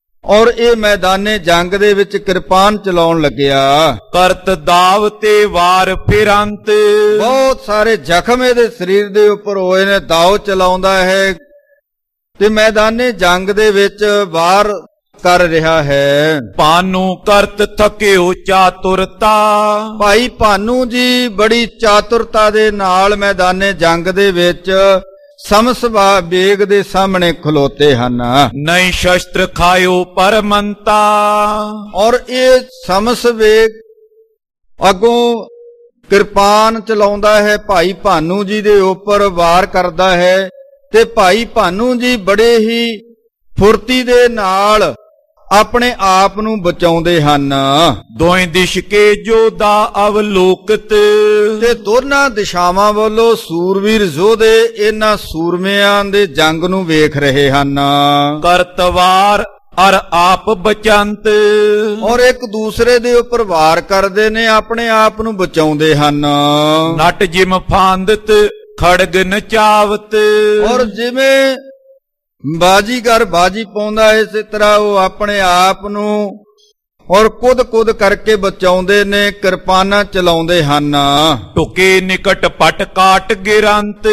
Speaker 1: ਔਰ ਇਹ ਮੈਦਾਨੇ ਜੰਗ ਦੇ ਵਿੱਚ ਕਿਰਪਾਨ ਚਲਾਉਣ ਲੱਗਿਆ।
Speaker 2: ਕਰਤ ਦਾਵ ਤੇ ਵਾਰ ਫਿਰੰਤ।
Speaker 1: ਬਹੁਤ ਸਾਰੇ ਜ਼ਖਮ ਇਹਦੇ ਸਰੀਰ ਦੇ ਉੱਪਰ ਹੋਏ ਨੇ, ਦਾਅ ਚਲਾਉਂਦਾ ਹੈ ਤੇ ਮੈਦਾਨੇ ਜੰਗ ਦੇ ਵਿੱਚ ਵਾਰ ਕਰ ਰਿਹਾ ਹੈ।
Speaker 2: ਭਾਨੂ ਕਰਤ ਥਕਿਓ ਚਾਤੁਰਤਾ।
Speaker 1: ਭਾਈ ਭਾਨੂ ਜੀ ਬੜੀ ਚਾਤੁਰਤਾ ਦੇ ਨਾਲ ਮੈਦਾਨੇ ਜੰਗ ਦੇ ਵਿੱਚ ਸਮਸਵਾ ਬੇਗ ਦੇ ਸਾਹਮਣੇ ਖਲੋਤੇ ਹਨ।
Speaker 2: ਨਹੀਂ ਸ਼ਸਤਰ ਖਾਇਓ ਪਰਮੰਤਾ।
Speaker 1: ਔਰ ਇਹ ਸਮਸ ਬੇਗ ਅੱਗੋਂ ਕਿਰਪਾਨ ਚਲਾਉਂਦਾ ਹੈ, ਭਾਈ ਭਾਨੂ ਜੀ ਦੇ ਉੱਪਰ ਵਾਰ ਕਰਦਾ ਹੈ ਤੇ ਭਾਈ ਭਾਨੂ ਜੀ ਬੜੇ ਹੀ ਫੁਰਤੀ ਦੇ ਨਾਲ ਆਪਣੇ ਆਪ ਨੂੰ ਬਚਾਉਂਦੇ ਹਨ।
Speaker 2: ਦੋਵੇਂ ਦਿਸ਼ ਕੇ ਜੋਧਾ ਅਵਲੋਕਤ।
Speaker 1: ਤੇ ਦੋਨਾਂ ਦਿਸ਼ਾਵਾਂ ਵੱਲੋਂ ਸੂਰਵੀਰ ਯੋਧੇ ਇਹਨਾਂ ਸੂਰਮਿਆਂ ਦੇ ਜੰਗ ਨੂੰ ਵੇਖ ਰਹੇ ਹਨ।
Speaker 2: ਕਰਤਵਾਰ ਅਰ ਆਪ ਬਚੰਤ।
Speaker 1: ਔਰ ਇੱਕ ਦੂਸਰੇ ਦੇ ਉੱਪਰ ਵਾਰ ਕਰਦੇ ਨੇ, ਆਪਣੇ ਆਪ ਨੂੰ ਬਚਾਉਂਦੇ ਹਨ।
Speaker 2: ਨਟ ਜਿਮ ਫਾਂਦਤ ਖੜਗ ਨਚਾਵਤ।
Speaker 1: ਔਰ ਜਿਵੇਂ ਬਾਜੀਗਰ ਬਾਜੀ ਪਾਉਂਦਾ ਇਸੇ ਤਰ੍ਹਾਂ ਉਹ ਆਪਣੇ ਆਪ ਨੂੰ ਔਰ ਕੁੱਦ ਕਰਕੇ ਬਚਾਉਂਦੇ ਨੇ, ਕਿਰਪਾਨਾਂ ਚਲਾਉਂਦੇ ਹਨ।
Speaker 2: ਟੁਕੇ ਨਿਕਟ ਪਟ ਕਾਟ ਗਿਰੰਤ।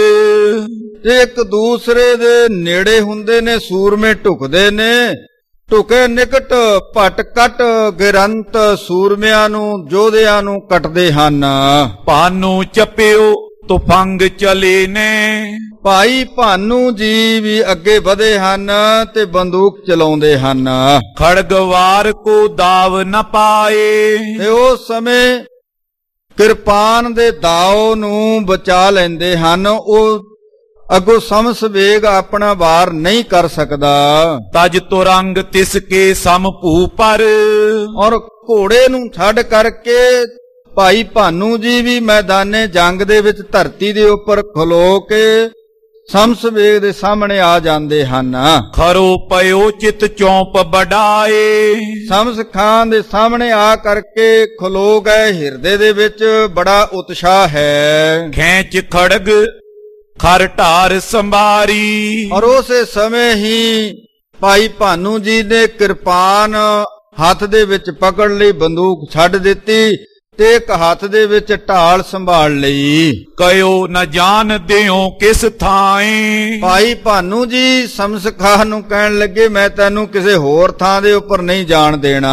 Speaker 1: ਤੇ ਇੱਕ ਦੂਸਰੇ ਦੇ ਨੇੜੇ ਹੁੰਦੇ ਨੇ, ਸੂਰਮੇ ਢੁਕਦੇ ਨੇ, ਢੁਕੇ ਨਿਕਟ ਪਟ ਕੱਟ ਗਿਰੰਤ, ਸੂਰਮਿਆਂ ਨੂੰ ਯੋਧਿਆਂ ਨੂੰ ਕੱਟਦੇ ਹਨ।
Speaker 2: ਭਾਨੂ ਚਪਿਓ ਤੁਫੰਗ ਚਲੇ ਨੇ।
Speaker 1: ਭਾਈ ਭਾਨੂ ਜੀ ਵੀ ਅੱਗੇ ਵਧੇ ਹਨ ਤੇ ਬੰਦੂਕ ਚਲਾਉਂਦੇ ਹਨ।
Speaker 2: ਖੜਗਵਾਰ ਕੋ ਦਾਵ ਨ ਪਾਏ।
Speaker 1: ਤੇ ਉਸ ਸਮੇਂ ਕਿਰਪਾਨ ਦੇ ਦਾਅ ਨੂੰ ਬਚਾ ਲੈਂਦੇ ਹਨ। ਉਹ ਅੱਗੋਂ ਸਮਸ ਵੇਗ ਆਪਣਾ ਵਾਰ ਨਹੀਂ ਕਰ ਸਕਦਾ।
Speaker 2: ਤਜ ਤੁਰੰਗ ਤਿਸ ਕੇ ਸਮ ਭੂ ਪਰ।
Speaker 1: ਔਰ ਘੋੜੇ ਨੂੰ ਛੱਡ ਕਰਕੇ ਭਾਈ ਭਾਨੂ ਜੀ ਵੀ ਮੈਦਾਨੇ ਜੰਗ ਦੇ ਵਿੱਚ ਧਰਤੀ ਦੇ ਉੱਪਰ ਖਲੋ ਕੇ ਸਮਸ ਵੇਗ ਦੇ ਸਾਹਮਣੇ ਆ ਜਾਂਦੇ ਹਨ।
Speaker 2: ਖਰੋ ਪਇਓ ਚਿਤ ਚੌਂਪ ਬਡਾਏ।
Speaker 1: ਸਮਸ ਖਾਨ ਦੇ ਸਾਹਮਣੇ ਆ ਕਰਕੇ ਖਲੋ ਗਏ, ਹਿਰਦੇ ਦੇ ਵਿੱਚ ਬੜਾ ਉਤਸ਼ਾਹ ਹੈ।
Speaker 2: ਖੈਂਚ ਖੜਗ ਖਰ ਢਾਰ ਸੰਭਾਰੀ।
Speaker 1: ਔਰ ਉਸੇ ਸਮੇਂ ਹੀ ਭਾਈ ਭਾਨੂ ਜੀ ਨੇ ਕਿਰਪਾਨ ਹੱਥ ਦੇ ਵਿੱਚ ਪਕੜ ਲਈ, ਬੰਦੂਕ ਛੱਡ ਦਿੱਤੀ ਤੇ ਇੱਕ ਹੱਥ ਦੇ ਵਿੱਚ ਢਾਲ ਸੰਭਾਲ ਲਈ।
Speaker 2: ਕਯੋ ਨ ਜਾਣ ਦਿਓ ਕਿਸ ਥਾਂ।
Speaker 1: ਭਾਈ ਭਾਨੂ ਜੀ ਸਮਸ ਖਾਨ ਨੂੰ ਕਹਿਣ ਲੱਗੇ, ਮੈਂ ਤੈਨੂੰ ਕਿਸੇ ਹੋਰ ਥਾਂ ਦੇ ਉੱਪਰ ਨਹੀਂ ਜਾਣ ਦੇਣਾ।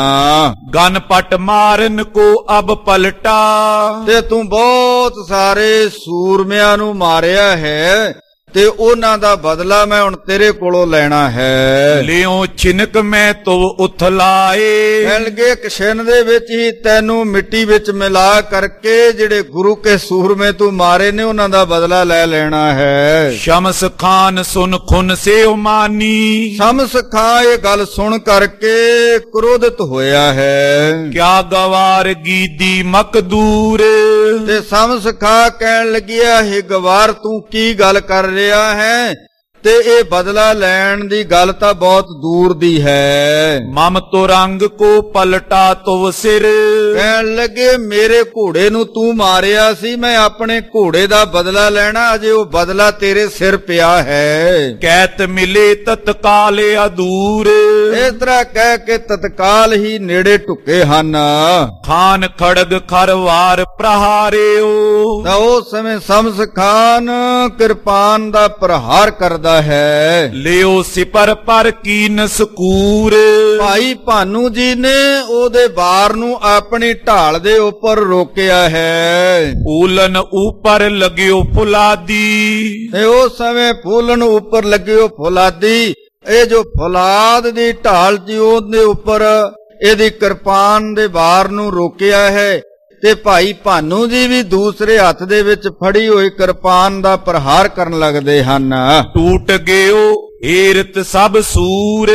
Speaker 2: ਗਨ ਪਟ ਮਾਰਨ ਕੋ ਅਬ ਪਲਟਾ।
Speaker 1: ਤੇ ਤੂੰ ਬਹੁਤ ਸਾਰੇ ਸੂਰਮਿਆਂ ਨੂੰ ਮਾਰਿਆ ਹੈ ਤੇ ਉਹਨਾਂ ਦਾ ਬਦਲਾ ਮੈਂ ਹੁਣ ਤੇਰੇ ਕੋਲੋਂ ਲੈਣਾ ਹੈ।
Speaker 2: ਲਿਓ ਛਿਨਕ ਮੈਂ ਤੋ ਉਥਲਾਏ।
Speaker 1: ਕਹਿਣ ਲੱਗੇ ਕਿਸ਼ਨ ਦੇ ਵਿੱਚ ਹੀ ਤੈਨੂੰ ਮਿੱਟੀ ਵਿੱਚ ਮਿਲਾ ਕਰਕੇ ਜਿਹੜੇ ਗੁਰੂ ਕੇ ਸੂਰਮੇ ਤੂੰ ਮਾਰੇ ਨੇ ਉਹਨਾਂ ਦਾ ਬਦਲਾ ਲੈ ਲੈਣਾ ਹੈ।
Speaker 2: ਸ਼ਮਸ ਖਾਨ ਸੁਨ ਖੁਨ ਸੇ ਉਮਾਨੀ।
Speaker 1: ਸ਼ਮਸ ਖਾਂ ਇਹ ਗੱਲ ਸੁਣ ਕਰਕੇ ਕ੍ਰੋਧਿਤ ਹੋਇਆ ਹੈ।
Speaker 2: ਕਿਆ ਗਵਾਰ ਗੀਦੀ ਮਕਦੂਰ।
Speaker 1: ਤੇ ਸ਼ਮਸ ਖਾਂ ਕਹਿਣ ਲੱਗਿਆ, ਇਹ ਗਵਾਰ ਤੂੰ ਕੀ ਗੱਲ ਕਰ ਰਿਹਾ ਹੈ ਤੇ ਇਹ ਬਦਲਾ ਲੈਣ ਦੀ ਗੱਲ ਤਾਂ ਬਹੁਤ ਦੂਰ ਦੀ ਹੈ।
Speaker 2: ਮਮ ਤੁਰੰਗ ਕੋ ਪਲਟਾ ਤੁਵ ਸਿਰ।
Speaker 1: ਕਹਿਣ ਲੱਗੇ ਮੇਰੇ ਘੋੜੇ ਨੂੰ ਤੂੰ ਮਾਰਿਆ ਸੀ, ਮੈਂ ਆਪਣੇ ਘੋੜੇ ਦਾ ਬਦਲਾ ਲੈਣਾ, ਅਜੇ ਉਹ ਬਦਲਾ ਤੇਰੇ ਸਿਰ ਪਿਆ ਹੈ।
Speaker 2: ਕੈਤ ਮਿਲੇ ਤਤਕਾਲ ਅਦੂਰ।
Speaker 1: ਇਸ ਤਰ੍ਹਾਂ ਕਹਿ ਕੇ ਤਤਕਾਲ ਹੀ ਨੇੜੇ ਢੁੱਕੇ ਹਨ।
Speaker 2: ਖਾਨ ਖੜਗ ਖਰਵਾਰ ਪ੍ਰਹਾਰਿਓ।
Speaker 1: ਤਾਂ ਉਸ ਸਮੇਂ ਸ਼ਮਸ ਖਾਨ ਕਿਰਪਾਨ ਦਾ ਪ੍ਰਹਾਰ ਕਰਦਾ ਹੈ।
Speaker 2: ਲਿਓ ਸਿਪਰ ਪਰ ਕੀਨ ਸਕੂਰ।
Speaker 1: ਭਾਈ ਭਾਨੂ ਜੀ ਨੇ ਉਹਦੇ ਵਾਰ ਨੂੰ ਆਪਣੀ ਢਾਲ ਦੇ ਉੱਪਰ ਰੋਕਿਆ ਹੈ।
Speaker 2: ਫੂਲਨ ਉੱਪਰ ਲੱਗਿਓ ਫੁਲਾਦੀ।
Speaker 1: ਤੇ ਉਸ ਸਮੇਂ ਫੂਲਨ ਉੱਪਰ ਲੱਗਿਓ ਫੁਲਾਦੀ। ਇਹ ਜੋ ਫੁਲਾਦ ਦੀ ਢਾਲ ਜੀ ਉਹਦੇ ਉੱਪਰ ਇਹਦੀ ਕਿਰਪਾਨ ਦੇ ਵਾਰ ਨੂੰ ਰੋਕਿਆ ਹੈ ਤੇ ਭਾਈ ਭਾਨੂ ਜੀ ਵੀ ਦੂਸਰੇ ਹੱਥ ਦੇ ਵਿੱਚ ਫੜੀ ਹੋਈ ਕਿਰਪਾਨ ਦਾ ਪ੍ਰਹਾਰ ਕਰਨ ਲੱਗਦੇ ਹਨ।
Speaker 2: ਟੂਟ ਗਿਓ ਹੀਰਤ ਸਭ ਸੂਰ।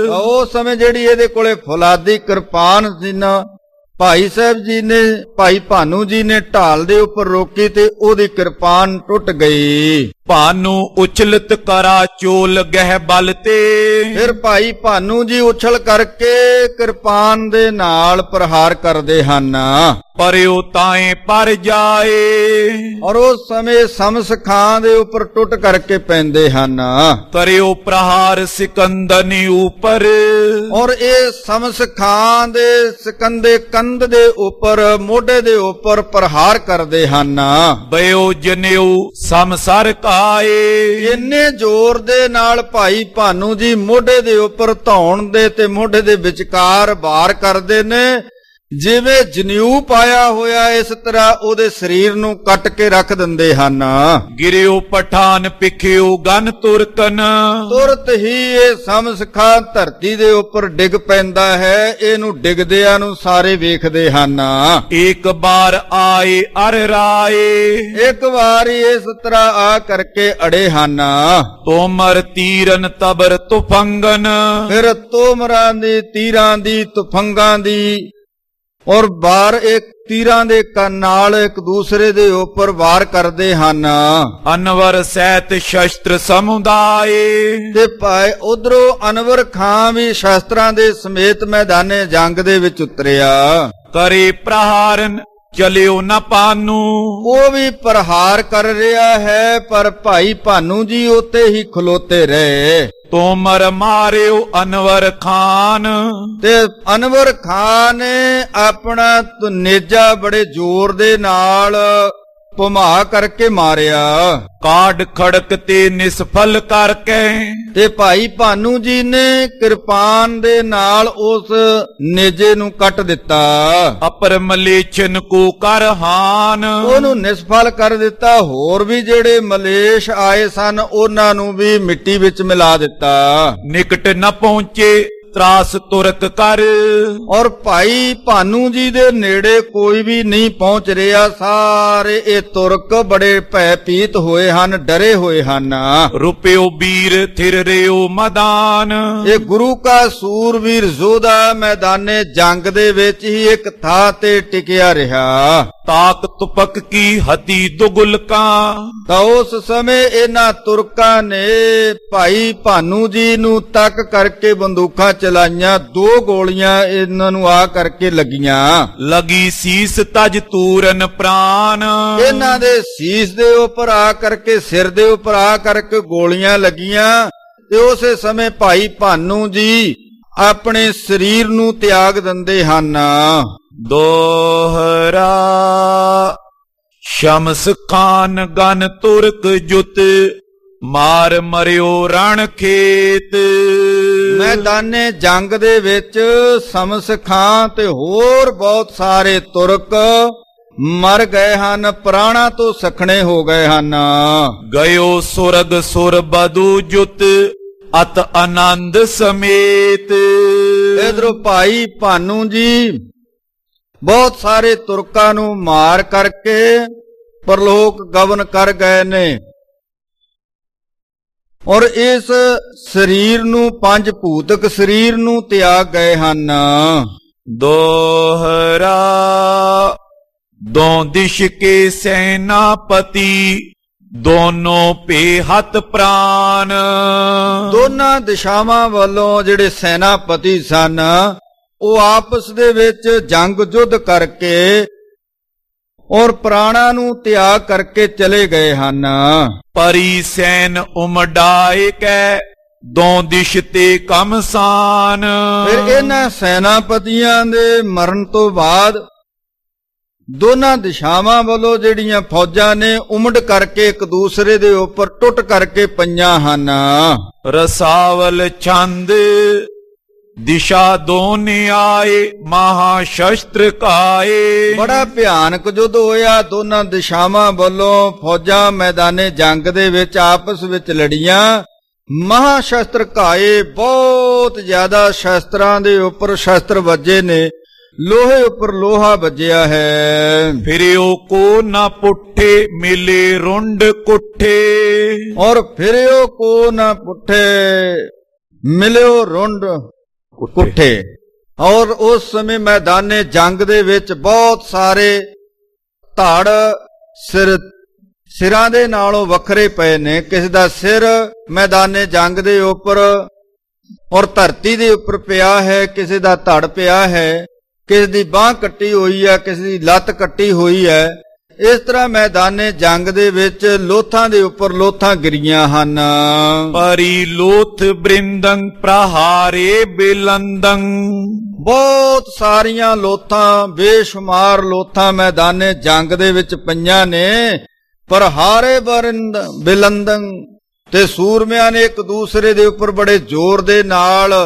Speaker 1: ਉਸ ਸਮੇਂ ਜਿਹੜੀ ਇਹਦੇ ਕੋਲੇ ਫੁਲਾਦੀ ਕਿਰਪਾਨ ਸੀ ਨਾ, ਭਾਈ ਸਾਹਿਬ ਜੀ ਨੇ, ਭਾਈ ਭਾਨੂ ਜੀ ਨੇ ਢਾਲ ਦੇ ਉੱਪਰ ਰੋਕੀ ਤੇ ਉਹਦੀ ਕਿਰਪਾਨ ਟੁੱਟ ਗਈ।
Speaker 2: ਭਾਨੂ ਉਛਲਤ ਕਰਾ ਚੋਲ ਗਹਿ ਬਲ ਤੇ।
Speaker 1: ਫਿਰ ਭਾਈ ਭਾਨੂ ਜੀ ਉਛਲ ਕਰਕੇ ਕਿਰਪਾਨ ਦੇ ਨਾਲ ਪ੍ਰਹਾਰ ਕਰਦੇ ਹਨ।
Speaker 2: ਪਰਿਓ ਤਾਏ ਪਰ ਜਾਏ।
Speaker 1: ਔਰ ਉਸ ਸਮੇਂ ਸ਼ਮਸ ਖਾਂ ਦੇ ਉੱਪਰ ਟੁੱਟ ਕਰਕੇ ਪੈਂਦੇ ਹਨ।
Speaker 2: ਕਰਿਓ ਪ੍ਰਹਾਰ ਸਿਕੰਦਨੀ ਉੱਪਰ।
Speaker 1: ਔਰ ਇਹ ਸ਼ਮਸ ਖਾਂ ਦੇ ਸਿਕੰਦੇ ਕੰਧ ਦੇ ਉੱਪਰ, ਮੋਢੇ ਦੇ ਉੱਪਰ ਪ੍ਰਹਾਰ ਕਰਦੇ ਹਨ।
Speaker 2: ਬਇਓ ਜਨਿਓ ਸਮਸਰ ਕਾ ਗਾਏ।
Speaker 1: ਇੰਨੇ ਜ਼ੋਰ ਦੇ ਨਾਲ ਭਾਈ ਭਾਨੂ ਜੀ ਮੋਢੇ ਦੇ ਉੱਪਰ ਧੌਣ ਦੇ ਤੇ ਮੋਢੇ ਦੇ ਵਿਚਕਾਰ ਵਾਰ ਕਰਦੇ ਨੇ, ਜਿਵੇਂ ਜਨੇਊ ਪਾਇਆ ਹੋਇਆ ਇਸ ਤਰ੍ਹਾਂ ਉਹਦੇ ਸਰੀਰ ਨੂੰ ਕੱਟ ਕੇ ਰੱਖ ਦਿੰਦੇ ਹਨ।
Speaker 2: ਗਿਰਿਓ ਪਠਾਨ ਪਿਖਿਓ ਗਨ ਤੁਰਕਨ,
Speaker 1: ਤੁਰਤ ਹੀ ਇਹ ਸਮਸ ਖਾਂ ਧਰਤੀ ਦੇ ਉੱਪਰ ਡਿੱਗ ਪੈਂਦਾ ਹੈ। ਇਹਨੂੰ ਡਿੱਗਦਿਆਂ ਨੂੰ ਸਾਰੇ ਵੇਖਦੇ ਹਨ।
Speaker 2: ਇੱਕ ਬਾਰ ਆਏ ਅਰ ਰਾਏ,
Speaker 1: ਇੱਕ ਵਾਰੀ ਇਸ ਤਰ੍ਹਾਂ ਆ ਕਰਕੇ ਅੜੇ ਹਨ।
Speaker 2: ਤੋਮਰ ਤੀਰਨ ਤਬਰ ਤੁਫੰਗਨ,
Speaker 1: ਫਿਰ ਤੋਮਰਾਂ ਦੀ ਤੀਰਾਂ ਦੀ ਤੁਫੰਗਾਂ ਦੀ ਔਰ ਵਾਰ ਇੱਕ ਤੀਰਾਂ ਦੇ ਨਾਲ ਇੱਕ ਦੂਸਰੇ ਦੇ ਉੱਪਰ ਵਾਰ ਕਰਦੇ ਹਨ।
Speaker 2: ਅਨਵਰ ਸਹਿਤ ਸ਼ਸਤਰ ਸਮੁਦਾਏ,
Speaker 1: ਤੇ ਭਾਈ ਉਧਰੋਂ ਅਨਵਰ ਖਾਂ ਵੀ ਸ਼ਸਤਰਾਂ ਦੇ ਸਮੇਤ ਮੈਦਾਨੇ ਜੰਗ ਦੇ ਵਿੱਚ ਉਤਰਿਆ।
Speaker 2: ਕਰੇ ਪ੍ਰਹਾਰਨ ਚਲਿਓ ਨਾ ਪਾਨੂ,
Speaker 1: ਉਹ ਵੀ ਪ੍ਰਹਾਰ ਕਰ ਰਿਹਾ ਹੈ, ਪਰ ਭਾਈ ਭਾਨੂ ਜੀ ਉੱਤੇ ਹੀ ਖਲੋਤੇ ਰਹੇ।
Speaker 2: ਤੋਮਰ ਮਾਰਿਓ ਅਨਵਰ ਖਾਨ,
Speaker 1: ਤੇ ਅਨਵਰ ਖਾਨ ਨੇ ਆਪਣਾ ਨੇਜਾ ਬੜੇ ਜ਼ੋਰ ਦੇ ਨਾਲ ਭੁਮਾ ਕਰਕੇ ਮਾਰਿਆ।
Speaker 2: ਕਾਢ ਖੜਕ ਤੇ ਨਿਸਫਲ ਕਰਕੇ,
Speaker 1: ਤੇ ਭਾਈ ਭਾਨੂ ਜੀ ਨੇ ਕਿਰਪਾਨ ਦੇ ਨਾਲ ਉਸ ਨੇਜੇ ਨੂੰ ਕੱਟ ਦਿੱਤਾ।
Speaker 2: ਅਪਰ ਮਲੇਛਨ ਕੋ ਕਰ ਹਾਨ,
Speaker 1: ਉਹਨੂੰ ਨਿਸਫਲ ਕਰ ਦਿੱਤਾ। ਹੋਰ ਵੀ ਜਿਹੜੇ ਮਲੇਸ਼ ਆਏ ਸਨ ਉਹਨਾਂ ਨੂੰ ਵੀ ਮਿੱਟੀ ਵਿੱਚ ਮਿਲਾ ਦਿੱਤਾ।
Speaker 2: ਨਿਕਟ ਨ ਪਹੁੰਚੇ ਤਰਾਸ ਤੁਰਕ ਕਰ,
Speaker 1: ਔਰ ਭਾਈ ਭਾਨੂ ਜੀ ਦੇ ਨੇੜੇ ਕੋਈ ਵੀ ਨਹੀਂ ਪਹੁੰਚ ਰਿਹਾ। ਸਾਰੇ ਇਹ ਤੁਰਕ ਬੜੇ ਭੈ ਭੀਤ ਹੋਏ ਹਨ, ਡਰੇ ਹੋਏ ਹਨ।
Speaker 2: ਰੁਪਿਓ ਵੀਰ ਥਿਰ ਰਿਓ ਮੈਦਾਨ,
Speaker 1: ਇਹ ਗੁਰੂ ਕਾ ਸੂਰਵੀਰ ਯੋਧਾ ਮੈਦਾਨੇ ਜੰਗ ਦੇ ਵਿੱਚ ਹੀ ਇੱਕ ਥਾਂ ਤੇ ਟਿਕਿਆ ਰਿਹਾ।
Speaker 2: ਤਾਕ ਤੁਪਕ ਕੀ ਹਤੀ ਦੁਗੁਲਕਾਂ,
Speaker 1: ਤਾਂ ਉਸ ਸਮੇਂ ਇਹਨਾਂ ਤੁਰਕਾਂ ਨੇ ਭਾਈ ਭਾਨੂ ਜੀ ਨੂੰ ਤੱਕ ਕਰਕੇ ਬੰਦੂਕਾਂ ਚਲਾਈਆਂ। 2 ਗੋਲੀਆਂ ਇਹਨਾਂ ਨੂੰ ਆ ਕਰਕੇ ਲੱਗੀਆਂ।
Speaker 2: ਲਗੀ ਸੀਸ ਤਜ ਤੂਰਨ ਪ੍ਰਾਨ,
Speaker 1: ਇਹਨਾਂ ਦੇ ਸੀਸ ਦੇ ਉੱਪਰ ਆ ਕਰਕੇ, ਸਿਰ ਦੇ ਉੱਪਰ ਆ ਕਰਕੇ ਗੋਲੀਆਂ ਲੱਗੀਆਂ। ਤੇ ਉਸੇ ਸਮੇਂ ਭਾਈ ਭਾਨੂ ਜੀ ਆਪਣੇ ਸਰੀਰ ਨੂੰ ਤਿਆਗ ਦਿੰਦੇ ਹਨ।
Speaker 2: ਦੋਹਰਾ ਸ਼ਮਸ ਖਾਨ ਗਨ ਤੁਰਕ ਜੁਤ, ਮਾਰ ਮਰਿਓ ਰਣ ਖੇਤ।
Speaker 1: ਮੈਦਾਨੇ ਜੰਗ ਦੇ ਵਿੱਚ ਸ਼ਮਸ ਖਾਂ ਤੇ ਹੋਰ ਬਹੁਤ ਸਾਰੇ ਤੁਰਕ ਮਰ ਗਏ ਹਨ, ਪ੍ਰਾਣਾਂ ਤੋਂ ਸਖਣੇ ਹੋ ਗਏ ਹਨ।
Speaker 2: ਗਇਓ ਸੁਰਗ ਸੁਰ ਬਦੂ ਜੁਤ, ਅਤ ਆਨੰਦ ਸਮੇਤ।
Speaker 1: ਇਧਰੋਂ ਭਾਈ ਭਾਨੂ ਜੀ ਬਹੁਤ ਸਾਰੇ ਤੁਰਕਾਂ ਨੂੰ ਮਾਰ ਕਰਕੇ ਪਰਲੋਕ ਗਮਨ ਕਰ ਗਏ ਨੇ। ਔਰ ਇਸ ਸਰੀਰ ਨੂੰ 5 ਭੂਤਕ ਸਰੀਰ ਨੂੰ ਤਿਆਗ ਗਏ ਹਨ।
Speaker 2: ਦੋਹਰਾ ਦੋ ਦਿਸ਼ ਕੇ ਸੈਨਾਪਤੀ, ਦੋਨੋਂ ਪੇ ਹੱਥ ਪ੍ਰਾਨ।
Speaker 1: ਦੋਨਾਂ ਦਿਸ਼ਾਵਾਂ ਵੱਲੋਂ ਜਿਹੜੇ ਸੈਨਾਪਤੀ ਸਨ ਉਹ ਆਪਸ ਦੇ ਵਿੱਚ ਜੰਗ ਯੁੱਧ ਕਰਕੇ ਔਰ ਪ੍ਰਾਣਾਂ ਨੂੰ ਤਿਆਗ ਕਰਕੇ ਚਲੇ ਗਏ ਹਨ।
Speaker 2: ਪਰੀ ਸੈਨ ਉਮਡਾਏ ਕੈ, ਦੋ ਦਿਸ਼ ਤੇ ਕਮਸਾਨ।
Speaker 1: ਫਿਰ ਇਹਨਾਂ ਸੈਨਾਪਤੀਆਂ ਦੇ ਮਰਨ ਤੋਂ ਬਾਅਦ ਦੋਨਾਂ ਦਿਸ਼ਾਵਾਂ ਵੱਲੋਂ ਜਿਹੜੀਆਂ ਫੌਜਾਂ ਨੇ ਉਮੜ ਕਰਕੇ ਇੱਕ ਦੂਸਰੇ ਦੇ ਉੱਪਰ ਟੁੱਟ ਕਰਕੇ ਪਈਆਂ ਹਨ।
Speaker 2: ਰਸਾਵਲ ਛੰਦ ਦਿਸ਼ਾ ਦੋਨੇ ਆਏ, ਮਹਾ ਸ਼ਸਤਰ ਕਾਏ।
Speaker 1: ਬੜਾ ਭਿਆਨਕ ਯੁੱਧ ਹੋਇਆ। ਦੋਨਾਂ ਦਿਸ਼ਾਵਾਂ ਵੱਲੋਂ ਫੌਜਾਂ ਮੈਦਾਨੇ ਜੰਗ ਦੇ ਵਿੱਚ ਆਪਸ ਵਿੱਚ ਲੜੀਆਂ। ਮਹਾ ਸ਼ਸਤਰ ਕਾਏ, ਬਹੁਤ ਜ਼ਿਆਦਾ ਸ਼ਸਤਰਾਂ ਦੇ ਉੱਪਰ ਸ਼ਸਤਰ ਵੱਜੇ ਨੇ, ਲੋਹੇ ਉੱਪਰ ਲੋਹਾ ਵੱਜਿਆ ਹੈ।
Speaker 2: ਫਿਰਿਓ ਕੋ ਨਾ ਪੁੱਠੇ, ਮਿਲੇ ਰੁੰਡ ਕੁੱਠੇ।
Speaker 1: ਔਰ ਫਿਰਿਓ ਕੋ ਨਾ ਪੁੱਠੇ, ਮਿਲਿਓ ਰੁੰਡ ਕੁੱਠੇ। ਔਰ ਉਸ ਸਮੇਂ ਮੈਦਾਨੇ ਜੰਗ ਦੇ ਵਿੱਚ ਬਹੁਤ ਸਾਰੇ ਧੜ ਸਿਰਾਂ ਦੇ ਨਾਲੋਂ ਵੱਖਰੇ ਪਏ ਨੇ। ਕਿਸੇ ਦਾ ਸਿਰ ਮੈਦਾਨੇ ਜੰਗ ਦੇ ਉੱਪਰ ਔਰ ਧਰਤੀ ਦੇ ਉੱਪਰ ਪਿਆ ਹੈ, ਕਿਸੇ ਦਾ ਧੜ ਪਿਆ ਹੈ, ਕਿਸੇ ਦੀ ਬਾਂਹ ਕੱਟੀ ਹੋਈ ਹੈ, ਕਿਸੇ ਦੀ ਲੱਤ ਕੱਟੀ ਹੋਈ ਹੈ। ਇਸ ਤਰ੍ਹਾਂ ਮੈਦਾਨੇ ਜੰਗ ਦੇ ਵਿੱਚ ਲੋਥਾਂ ਦੇ ਉੱਪਰ ਲੋਥਾਂ ਗਿਰੀਆਂ ਹਨ।
Speaker 2: ਪਰੀ ਲੋਥ ਬ੍ਰਿੰਦੰ ਪ੍ਰਹਾਰੇ ਬਿਲੰਦੰ।
Speaker 1: ਬਹੁਤ ਸਾਰੀਆਂ ਲੋਥਾਂ, ਬੇਸ਼ੁਮਾਰ ਲੋਥਾਂ ਮੈਦਾਨੇ ਜੰਗ ਦੇ ਵਿੱਚ ਪਈਆਂ ਨੇ। ਪ੍ਰਹਾਰੇ ਬਿਲੰਦੰ, ਤੇ ਸੂਰਮਿਆਂ ਨੇ ਇੱਕ ਦੂਸਰੇ ਦੇ ਉੱਪਰ ਬੜੇ ਜ਼ੋਰ ਦੇ ਨਾਲ,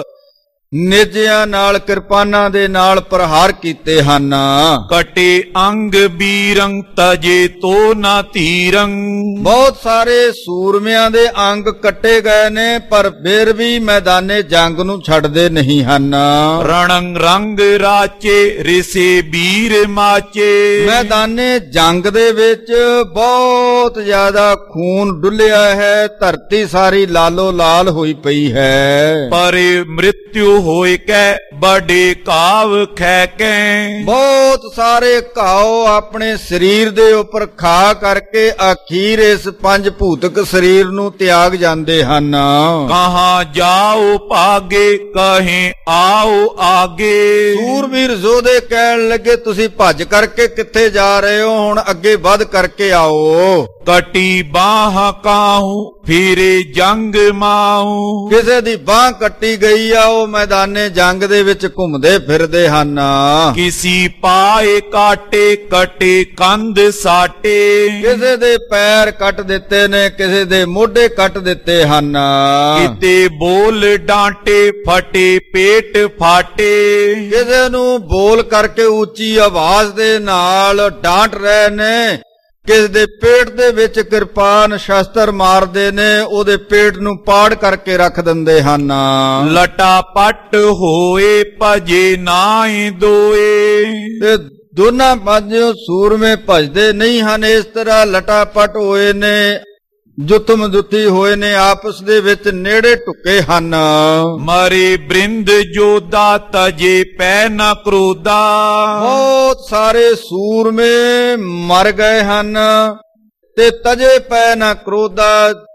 Speaker 1: ਨੇਜਿਆਂ ਨਾਲ, ਕਿਰਪਾਨਾਂ ਦੇ ਨਾਲ ਪ੍ਰਹਾਰ ਕੀਤੇ ਹਨ।
Speaker 2: ਕਟੇ ਅੰਗ ਬੀਰੰ ਤਜੇ ਤੋ ਨਾ ਧੀਰੰ,
Speaker 1: ਬਹੁਤ ਸਾਰੇ ਸੂਰਮਿਆਂ ਦੇ ਅੰਗ ਕੱਟੇ ਗਏ ਨੇ, ਪਰ ਫਿਰ ਵੀ ਮੈਦਾਨੇ ਜੰਗ ਨੂੰ ਛੱਡਦੇ ਨਹੀਂ ਹਨ।
Speaker 2: ਰਣੰ ਰੰਗ ਰਾਚੇ ਰਿਸੇ ਬੀਰ ਮਾਚੇ,
Speaker 1: ਮੈਦਾਨੇ ਜੰਗ ਦੇ ਵਿੱਚ ਬਹੁਤ ਜ਼ਿਆਦਾ ਖੂਨ ਡੁੱਲਿਆ ਹੈ, ਧਰਤੀ ਸਾਰੀ ਲਾਲੋ ਲਾਲ ਹੋਈ ਪਈ ਹੈ।
Speaker 2: ਪਰ ਮ੍ਰਿਤਿਉ ਹੋਏ ਕੈ ਬੜੇ ਕਾਵ ਖੈ ਕੈ,
Speaker 1: ਬਹੁਤ ਸਾਰੇ ਘਾਓ ਆਪਣੇ ਸਰੀਰ ਦੇ ਉੱਪਰ ਖਾ ਕਰਕੇ ਅਖੀਰ ਇਸ ਪੰਜ ਭੂਤਕ ਸਰੀਰ ਨੂੰ ਤਿਆਗ ਜਾਂਦੇ ਹਨ।
Speaker 2: ਕਹਾਂ ਜਾਓ ਭਾਗੇ ਕਹੇ ਆਓ ਆਗੇ,
Speaker 1: ਸੂਰਬੀਰ ਯੋਧੇ ਕਹਿਣ ਲੱਗੇ ਤੁਸੀਂ ਭੱਜ ਕਰਕੇ ਕਿੱਥੇ ਜਾ ਰਹੇ ਹੋ, ਹੁਣ ਅੱਗੇ ਵੱਧ ਕਰਕੇ ਆਓ।
Speaker 2: ਕਟੀ ਬਾਹ ਕਾਹੂ ਫਿਰੇ ਜੰਗ ਮਾਹੂ,
Speaker 1: ਕਿਸੇ ਦੀ ਬਾਹ ਕੱਟੀ ਗਈ ਆ, ਉਹ ਮੈਦਾਨੇ ਜੰਗ ਦੇ ਵਿੱਚ ਘੁੰਮਦੇ ਫਿਰਦੇ ਹਨ।
Speaker 2: ਕਿਸੀ ਪਾਏ ਕਾਟੇ ਕਟੇ ਕੰਧ ਸਾਟੇ,
Speaker 1: ਕਿਸੇ ਦੇ ਪੈਰ ਕੱਟ ਦਿੱਤੇ ਨੇ, ਕਿਸੇ ਦੇ ਮੋਢੇ ਕੱਟ ਦਿੱਤੇ ਹਨ।
Speaker 2: ਕਿਤੇ ਬੋਲ ਡਾਂਟੇ ਫਟੇ ਪੇਟ ਫਾਟੇ,
Speaker 1: ਕਿਸੇ ਨੂੰ ਬੋਲ ਕਰਕੇ ਉੱਚੀ ਆਵਾਜ਼ ਦੇ ਨਾਲ ਡਾਂਟ ਰਹੇ ਨੇ, ਕਿਸੇ ਦੇ ਪੇਟ ਦੇ ਵਿੱਚ ਕਿਰਪਾਨ ਸ਼ਸਤਰ ਮਾਰਦੇ ਨੇ, ਉਹਦੇ ਪੇਟ ਨੂੰ ਪਾੜ ਕਰਕੇ ਰੱਖ ਦਿੰਦੇ ਹਨ।
Speaker 2: ਲਟਾ ਪੱਟ ਹੋਏ ਭਜੇ ਨਾਹੀਂ ਦੋਏ,
Speaker 1: ਤੇ ਦੋਨਾਂ ਪਾਸਿਓਂ ਸੂਰਮੇ ਭਜਦੇ ਨਹੀਂ ਹਨ, ਇਸ ਤਰ੍ਹਾਂ ਲਟਾ ਪੱਟ ਹੋਏ ਨੇ, ਜੁੱਤਮ ਜੁੱਤੀ ਹੋਏ ਨੇ, ਆਪਸ ਦੇ ਵਿੱਚ ਨੇੜੇ ਢੁੱਕੇ ਹਨ।
Speaker 2: ਮਰੇ ਬ੍ਰਿੰਦ ਜੋਧਾ ਤਜੇ ਪੈ ਨਾ ਕਰੋਦਾ,
Speaker 1: ਬਹੁਤ ਸਾਰੇ ਸੂਰਮੇ ਮਰ ਗਏ ਹਨ ਤੇ ਤਜੇ ਪੈ ਨਾ ਕਰੋਦਾ,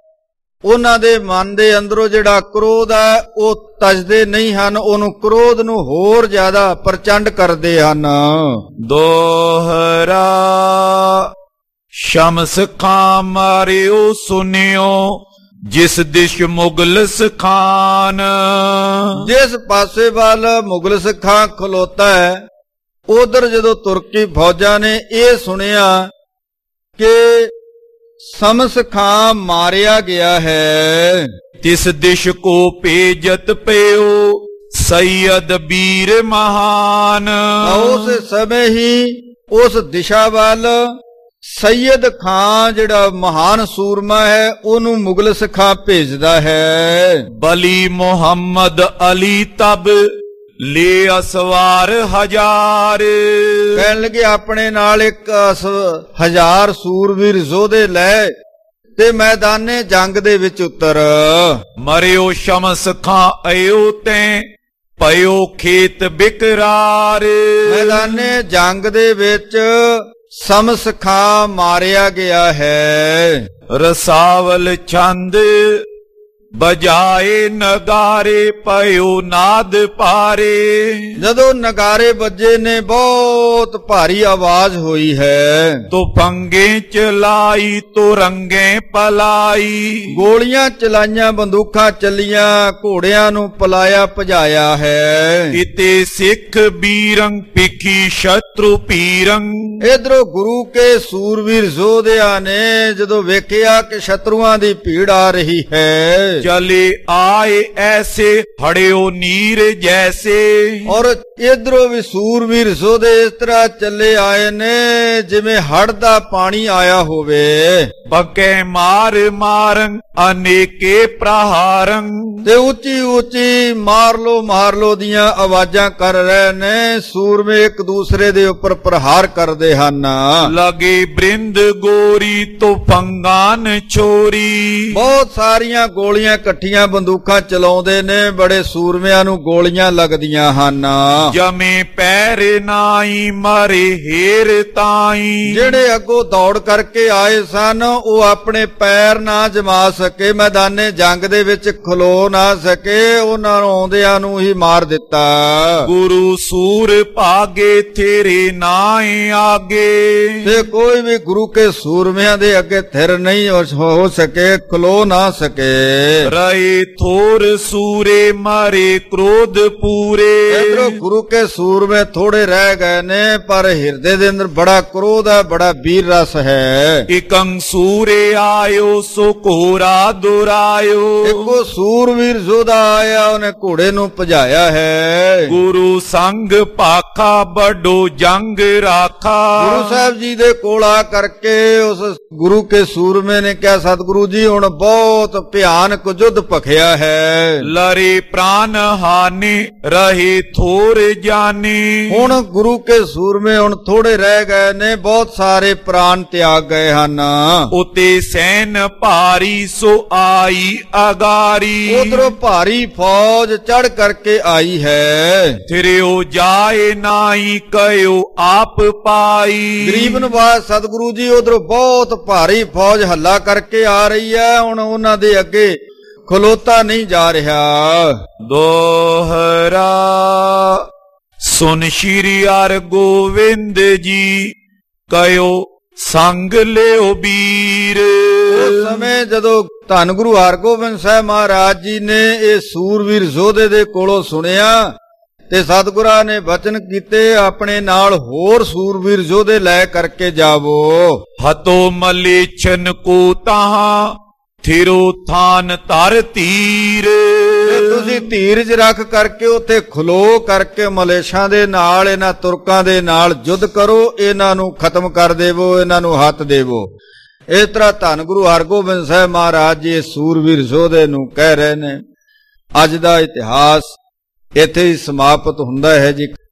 Speaker 1: ਉਹਨਾਂ ਦੇ ਮਨ ਦੇ ਅੰਦਰੋਂ ਜਿਹੜਾ ਕ੍ਰੋਧ ਹੈ ਉਹ ਤਜਦੇ ਨਹੀਂ ਹਨ, ਉਹਨੂੰ ਕ੍ਰੋਧ ਨੂੰ ਹੋਰ ਜ਼ਿਆਦਾ ਪ੍ਰਚੰਡ ਕਰਦੇ ਹਨ।
Speaker 2: ਦੋਹਰਾ ਸ਼ਮਸ ਖਾਂ ਮਾਰਿਓ ਸੁਨਿਓ ਜਿਸ ਦਿਸ਼ ਮੁਗਲਸ ਖਾਨ,
Speaker 1: ਜਿਸ ਪਾਸੇ ਵੱਲ ਮੁਗਲਸ ਖਾਂ ਖਲੋਤਾ ਹੈ, ਉਧਰ ਜਦੋਂ ਤੁਰਕੀ ਫੌਜਾਂ ਨੇ ਇਹ ਸੁਣਿਆ ਕਿ ਸ਼ਮਸ ਖਾਂ ਮਾਰਿਆ ਗਿਆ ਹੈ,
Speaker 2: ਤਿਸ ਦਿਸ਼ ਕੋ ਭੇਜਤ ਪਿਓ ਸੈयद ਵੀਰ ਮਹਾਨ,
Speaker 1: ਉਸ ਸਮੇਂ ਹੀ ਉਸ ਦਿਸ਼ਾ ਵੱਲ ਸੈयद ਖਾਂ ਜਿਹੜਾ ਮਹਾਨ ਸੂਰਮਾ ਹੈ ਉਹਨੂੰ ਮੁਗਲਸ ਖਾਂ ਭੇਜਦਾ ਹੈ।
Speaker 2: ਬਲੀ ਮੁਹੰਮਦ ਅਲੀ ਤਬ ਲੈ ਅਸਵਾਰ ਹਜ਼ਾਰ,
Speaker 1: ਕਹਿਣ ਲੱਗੇ ਆਪਣੇ ਨਾਲ 1000 ਸੂਰਵੀਰ ਯੋਧੇ ਲੈ ਤੇ ਮੈਦਾਨੇ ਜੰਗ ਦੇ ਵਿੱਚ ਉਤਰ।
Speaker 2: ਮਰਿਓ ਸ਼ਮਸ ਖਾਂ ਆਇਓ ਤੈ ਪਇਓ ਖੇਤ ਬਿਕਰਾਰ,
Speaker 1: ਮੈਦਾਨੇ ਜੰਗ ਦੇ ਵਿੱਚ ਸ਼ਮਸ ਖਾਂ ਮਾਰਿਆ ਗਿਆ ਹੈ।
Speaker 2: ਰਸਾਵਲ ਛੰਦ ਬਜਾਏ ਨਗਾਰੇ ਪਇਓ ਨਾਦ ਪਾਰੇ,
Speaker 1: ਜਦੋਂ ਨਗਾਰੇ ਵੱਜੇ ਨੇ ਬਹੁਤ ਭਾਰੀ ਆਵਾਜ਼ ਹੋਈ ਹੈ।
Speaker 2: ਤੋ ਪੰਗੇ ਚਲਾਈ ਤੋ ਰੰਗੇ ਪਲਾਈ,
Speaker 1: ਗੋਲੀਆਂ ਚਲਾਈਆਂ, ਬੰਦੂਕਾਂ ਚੱਲੀਆਂ, ਘੋੜਿਆਂ ਨੂੰ ਪਲਾਇਆ ਭਜਾਇਆ ਹੈ।
Speaker 2: ਕਿਤੇ ਸਿੱਖ ਬੀਰੰ ਪਿਖੀ ਸ਼ਤਰੂ ਪੀਰੰ,
Speaker 1: ਇਧਰੋਂ ਗੁਰੂ ਕੇ ਸੂਰਵੀਰ ਯੋਧਿਆਂ ਨੇ ਜਦੋਂ ਵੇਖਿਆ ਕਿ ਸ਼ਤਰੂਆਂ ਦੀ ਭੀੜ ਆ ਰਹੀ ਹੈ,
Speaker 2: ਚਲੇ ਆਏ ਐਸੇ ਫੜਿਓ ਨੀਰ ਜੈਸੇ,
Speaker 1: ਔਰ ਇਧਰੋਂ ਵੀ ਸੂਰਵੀਰ ਯੋਧੇ ਇਸ ਤਰ੍ਹਾਂ ਚੱਲੇ ਆਏ ਨੇ ਜਿਵੇਂ ਹੜ੍ਹ ਦਾ ਪਾਣੀ ਆਇਆ ਹੋਵੇ।
Speaker 2: ਪੱਕੇ ਮਾਰ ਮਾਰੰ ਅਨੇਕੇ ਪ੍ਰਹਾਰੰ,
Speaker 1: ਤੇ ਉੱਚੀ ਉੱਚੀ ਮਾਰ ਲੋ ਦੀਆਂ ਆਵਾਜ਼ਾਂ ਕਰ ਰਹੇ ਨੇ, ਸੂਰਮੇ ਇੱਕ ਦੂਸਰੇ ਦੇ ਉੱਪਰ ਪ੍ਰਹਾਰ ਕਰਦੇ ਹਨ।
Speaker 2: ਲਗੇ ਬ੍ਰਿੰਦ ਗੋਰੀ ਤੋ ਪੰਗਾਨ ਛੋਰੀ,
Speaker 1: ਬਹੁਤ ਸਾਰੀਆਂ ਗੋਲੀਆਂ ਇਕੱਠੀਆਂ ਬੰਦੂਕਾਂ ਚਲਾਉਂਦੇ ਨੇ, ਬੜੇ ਸੂਰਮਿਆਂ ਨੂੰ ਗੋਲੀਆਂ ਲੱਗਦੀਆਂ ਹਨ।
Speaker 2: ਜਮੇ ਪੈਰ ਨਾਈ ਮਾਰੇ ਹੇਰ ਤਾਈ,
Speaker 1: ਜਿਹੜੇ ਅੱਗੋਂ ਦੌੜ ਕਰਕੇ ਆਏ ਸਨ ਉਹ ਆਪਣੇ ਪੈਰ ਨਾ ਜਮਾ ਸਕੇ, ਮੈਦਾਨੇ ਜੰਗ ਦੇ ਵਿੱਚ ਖਲੋ ਨਾ ਸਕੇ, ਉਹਨਾਂ ਨੂੰ ਆਉਂਦਿਆਂ ਨੂੰ ਹੀ ਮਾਰ ਦਿੱਤਾ।
Speaker 2: ਗੁਰੂ ਸੂਰ ਭਾਗੇ ਤੇਰੇ ਨਾਏ ਆਗੇ,
Speaker 1: ਤੇ ਕੋਈ ਵੀ ਗੁਰੂ ਕੇ ਸੂਰਮਿਆਂ ਦੇ ਅੱਗੇ ਥਿਰ ਨਹੀਂ ਹੋ ਸਕੇ, ਖਲੋ ਨਾ ਸਕੇ।
Speaker 2: ਰਹੇ ਥੋਰ ਸੂਰੇ ਮਾਰੇ ਕ੍ਰੋਧ ਪੂਰੇ।
Speaker 1: ਇਧਰੋਂ ਗੁਰੂ ਕੇ ਸੂਰਮੇ ਥੋੜੇ ਰਹਿ ਗਏ ਨੇ, ਪਰ ਹਿਰਦੇ ਦੇ ਅੰਦਰ ਬੜਾ ਕ੍ਰੋਧ ਹੈ, ਬੜਾ ਵੀਰ ਰਸ ਹੈ।
Speaker 2: ਇਕੰ ਸੂਰੇ ਆਇਓ ਸੋ ਘੋੜਾ ਦੁਰਾਇਓ।
Speaker 1: ਇੱਕੋ ਸੂਰਵੀਰ ਯੋਧਾ ਆਇਆ, ਉਹਨੇ ਘੋੜੇ ਨੂੰ ਭਜਾਇਆ ਹੈ।
Speaker 2: ਗੁਰੂ ਸੰਗ ਭਾਖਾ ਵੱਡੋ ਜੰਗ ਰਾਖਾ।
Speaker 1: ਗੁਰੂ ਸਾਹਿਬ ਜੀ ਦੇ ਕੋਲ ਆ ਕਰਕੇ ਉਸ ਗੁਰੂ ਕੇ ਸੂਰਮੇ ਨੇ ਕਿਹਾ, ਸਤਿਗੁਰੂ ਜੀ ਹੁਣ ਬਹੁਤ ਭਿਆਨਕ ਯੁੱਧ ਭਖਿਆ ਹੈ।
Speaker 2: ਲਰੇ ਪ੍ਰਾਨ ਹਾਨੀ ਰਹੇ ਥੋਰ ਜਾਨੀ।
Speaker 1: ਹੁਣ ਗੁਰੂ ਕੇ ਸੂਰਮੇ ਹੁਣ ਥੋੜੇ ਰਹਿ ਗਏ ਨੇ, ਬਹੁਤ ਸਾਰੇ ਪ੍ਰਾਨ ਤਿਆਗ ਗਏ ਹਨ।
Speaker 2: ਉਤੇ ਸੈਨ ਭਾਰੀ ਸੋ ਆਈ ਅਗਾਰੀ।
Speaker 1: ਉਧਰੋਂ ਭਾਰੀ ਫੌਜ ਚੜ ਕਰਕੇ ਆਈ ਹੈ।
Speaker 2: ਫਿਰਿਓ ਜਾਏ ਨਾਈ ਕਹਿਓ ਆਪ ਪਾਈ।
Speaker 1: ਗਰੀਬ ਨਵਾਜ਼ ਸਤਿਗੁਰੂ ਜੀ ਉਧਰੋਂ ਬਹੁਤ ਭਾਰੀ ਫੌਜ ਹੱਲਾ ਕਰਕੇ ਆ ਰਹੀ ਹੈ, ਹੁਣ ਉਹਨਾਂ ਦੇ ਅੱਗੇ ਖਲੋਤਾ ਨਹੀਂ ਜਾ ਰਿਹਾ।
Speaker 2: ਦੋਹਰਾ ਸੁਨ ਸ਼੍ਰੀ ਹਰਿ ਗੋਬਿੰਦ ਜੀ ਕਹਿਓ ਸੰਗ ਲਿਓ ਵੀਰ।
Speaker 1: ਉਸ ਸਮੇਂ ਜਦੋਂ ਧੰਨ ਗੁਰੂ ਹਰਗੋਬਿੰਦ ਸਾਹਿਬ ਮਹਾਰਾਜ ਜੀ ਨੇ ਇਹ ਸੂਰਵੀਰ ਯੋਧੇ ਦੇ ਕੋਲੋਂ ਸੁਣਿਆ ਤੇ ਸਤਿਗੁਰਾਂ ਨੇ ਬਚਨ ਕੀਤੇ, ਆਪਣੇ ਨਾਲ ਹੋਰ ਸੂਰਵੀਰ ਯੋਧੇ ਲੈ ਕਰਕੇ ਜਾਵੋ।
Speaker 2: ਹਤੋ ਮਲੇਛਨ ਕੋ ਤਾਹਾਂ ਥਿਰੋ ਥਾਨ ਧਰ ਧੀਰ।
Speaker 1: ਤੁਸੀਂ ਧੀਰਜ ਰੱਖ ਕਰਕੇ ਉੱਥੇ ਖਲੋ ਕਰਕੇ ਮਲੇਸ਼ਾਂ ਦੇ ਨਾਲ, ਇਹਨਾਂ ਤੁਰਕਾਂ ਦੇ ਨਾਲ ਯੁੱਧ ਕਰੋ, ਇਹਨਾਂ ਨੂੰ ਖਤਮ ਕਰ ਦੇਵੋ, ਇਹਨਾਂ ਨੂੰ ਹੱਥ ਦੇਵੋ। ਇਸ ਤਰ੍ਹਾਂ ਧੰਨ ਗੁਰੂ ਹਰਗੋਬਿੰਦ ਸਾਹਿਬ ਮਹਾਰਾਜ ਜੀ ਸੂਰਵੀਰ ਯੋਧੇ ਨੂੰ ਕਹਿ ਰਹੇ ਨੇ। ਅੱਜ ਦਾ ਇਤਿਹਾਸ ਇੱਥੇ ਹੀ ਸਮਾਪਤ ਹੁੰਦਾ ਹੈ ਜੀ।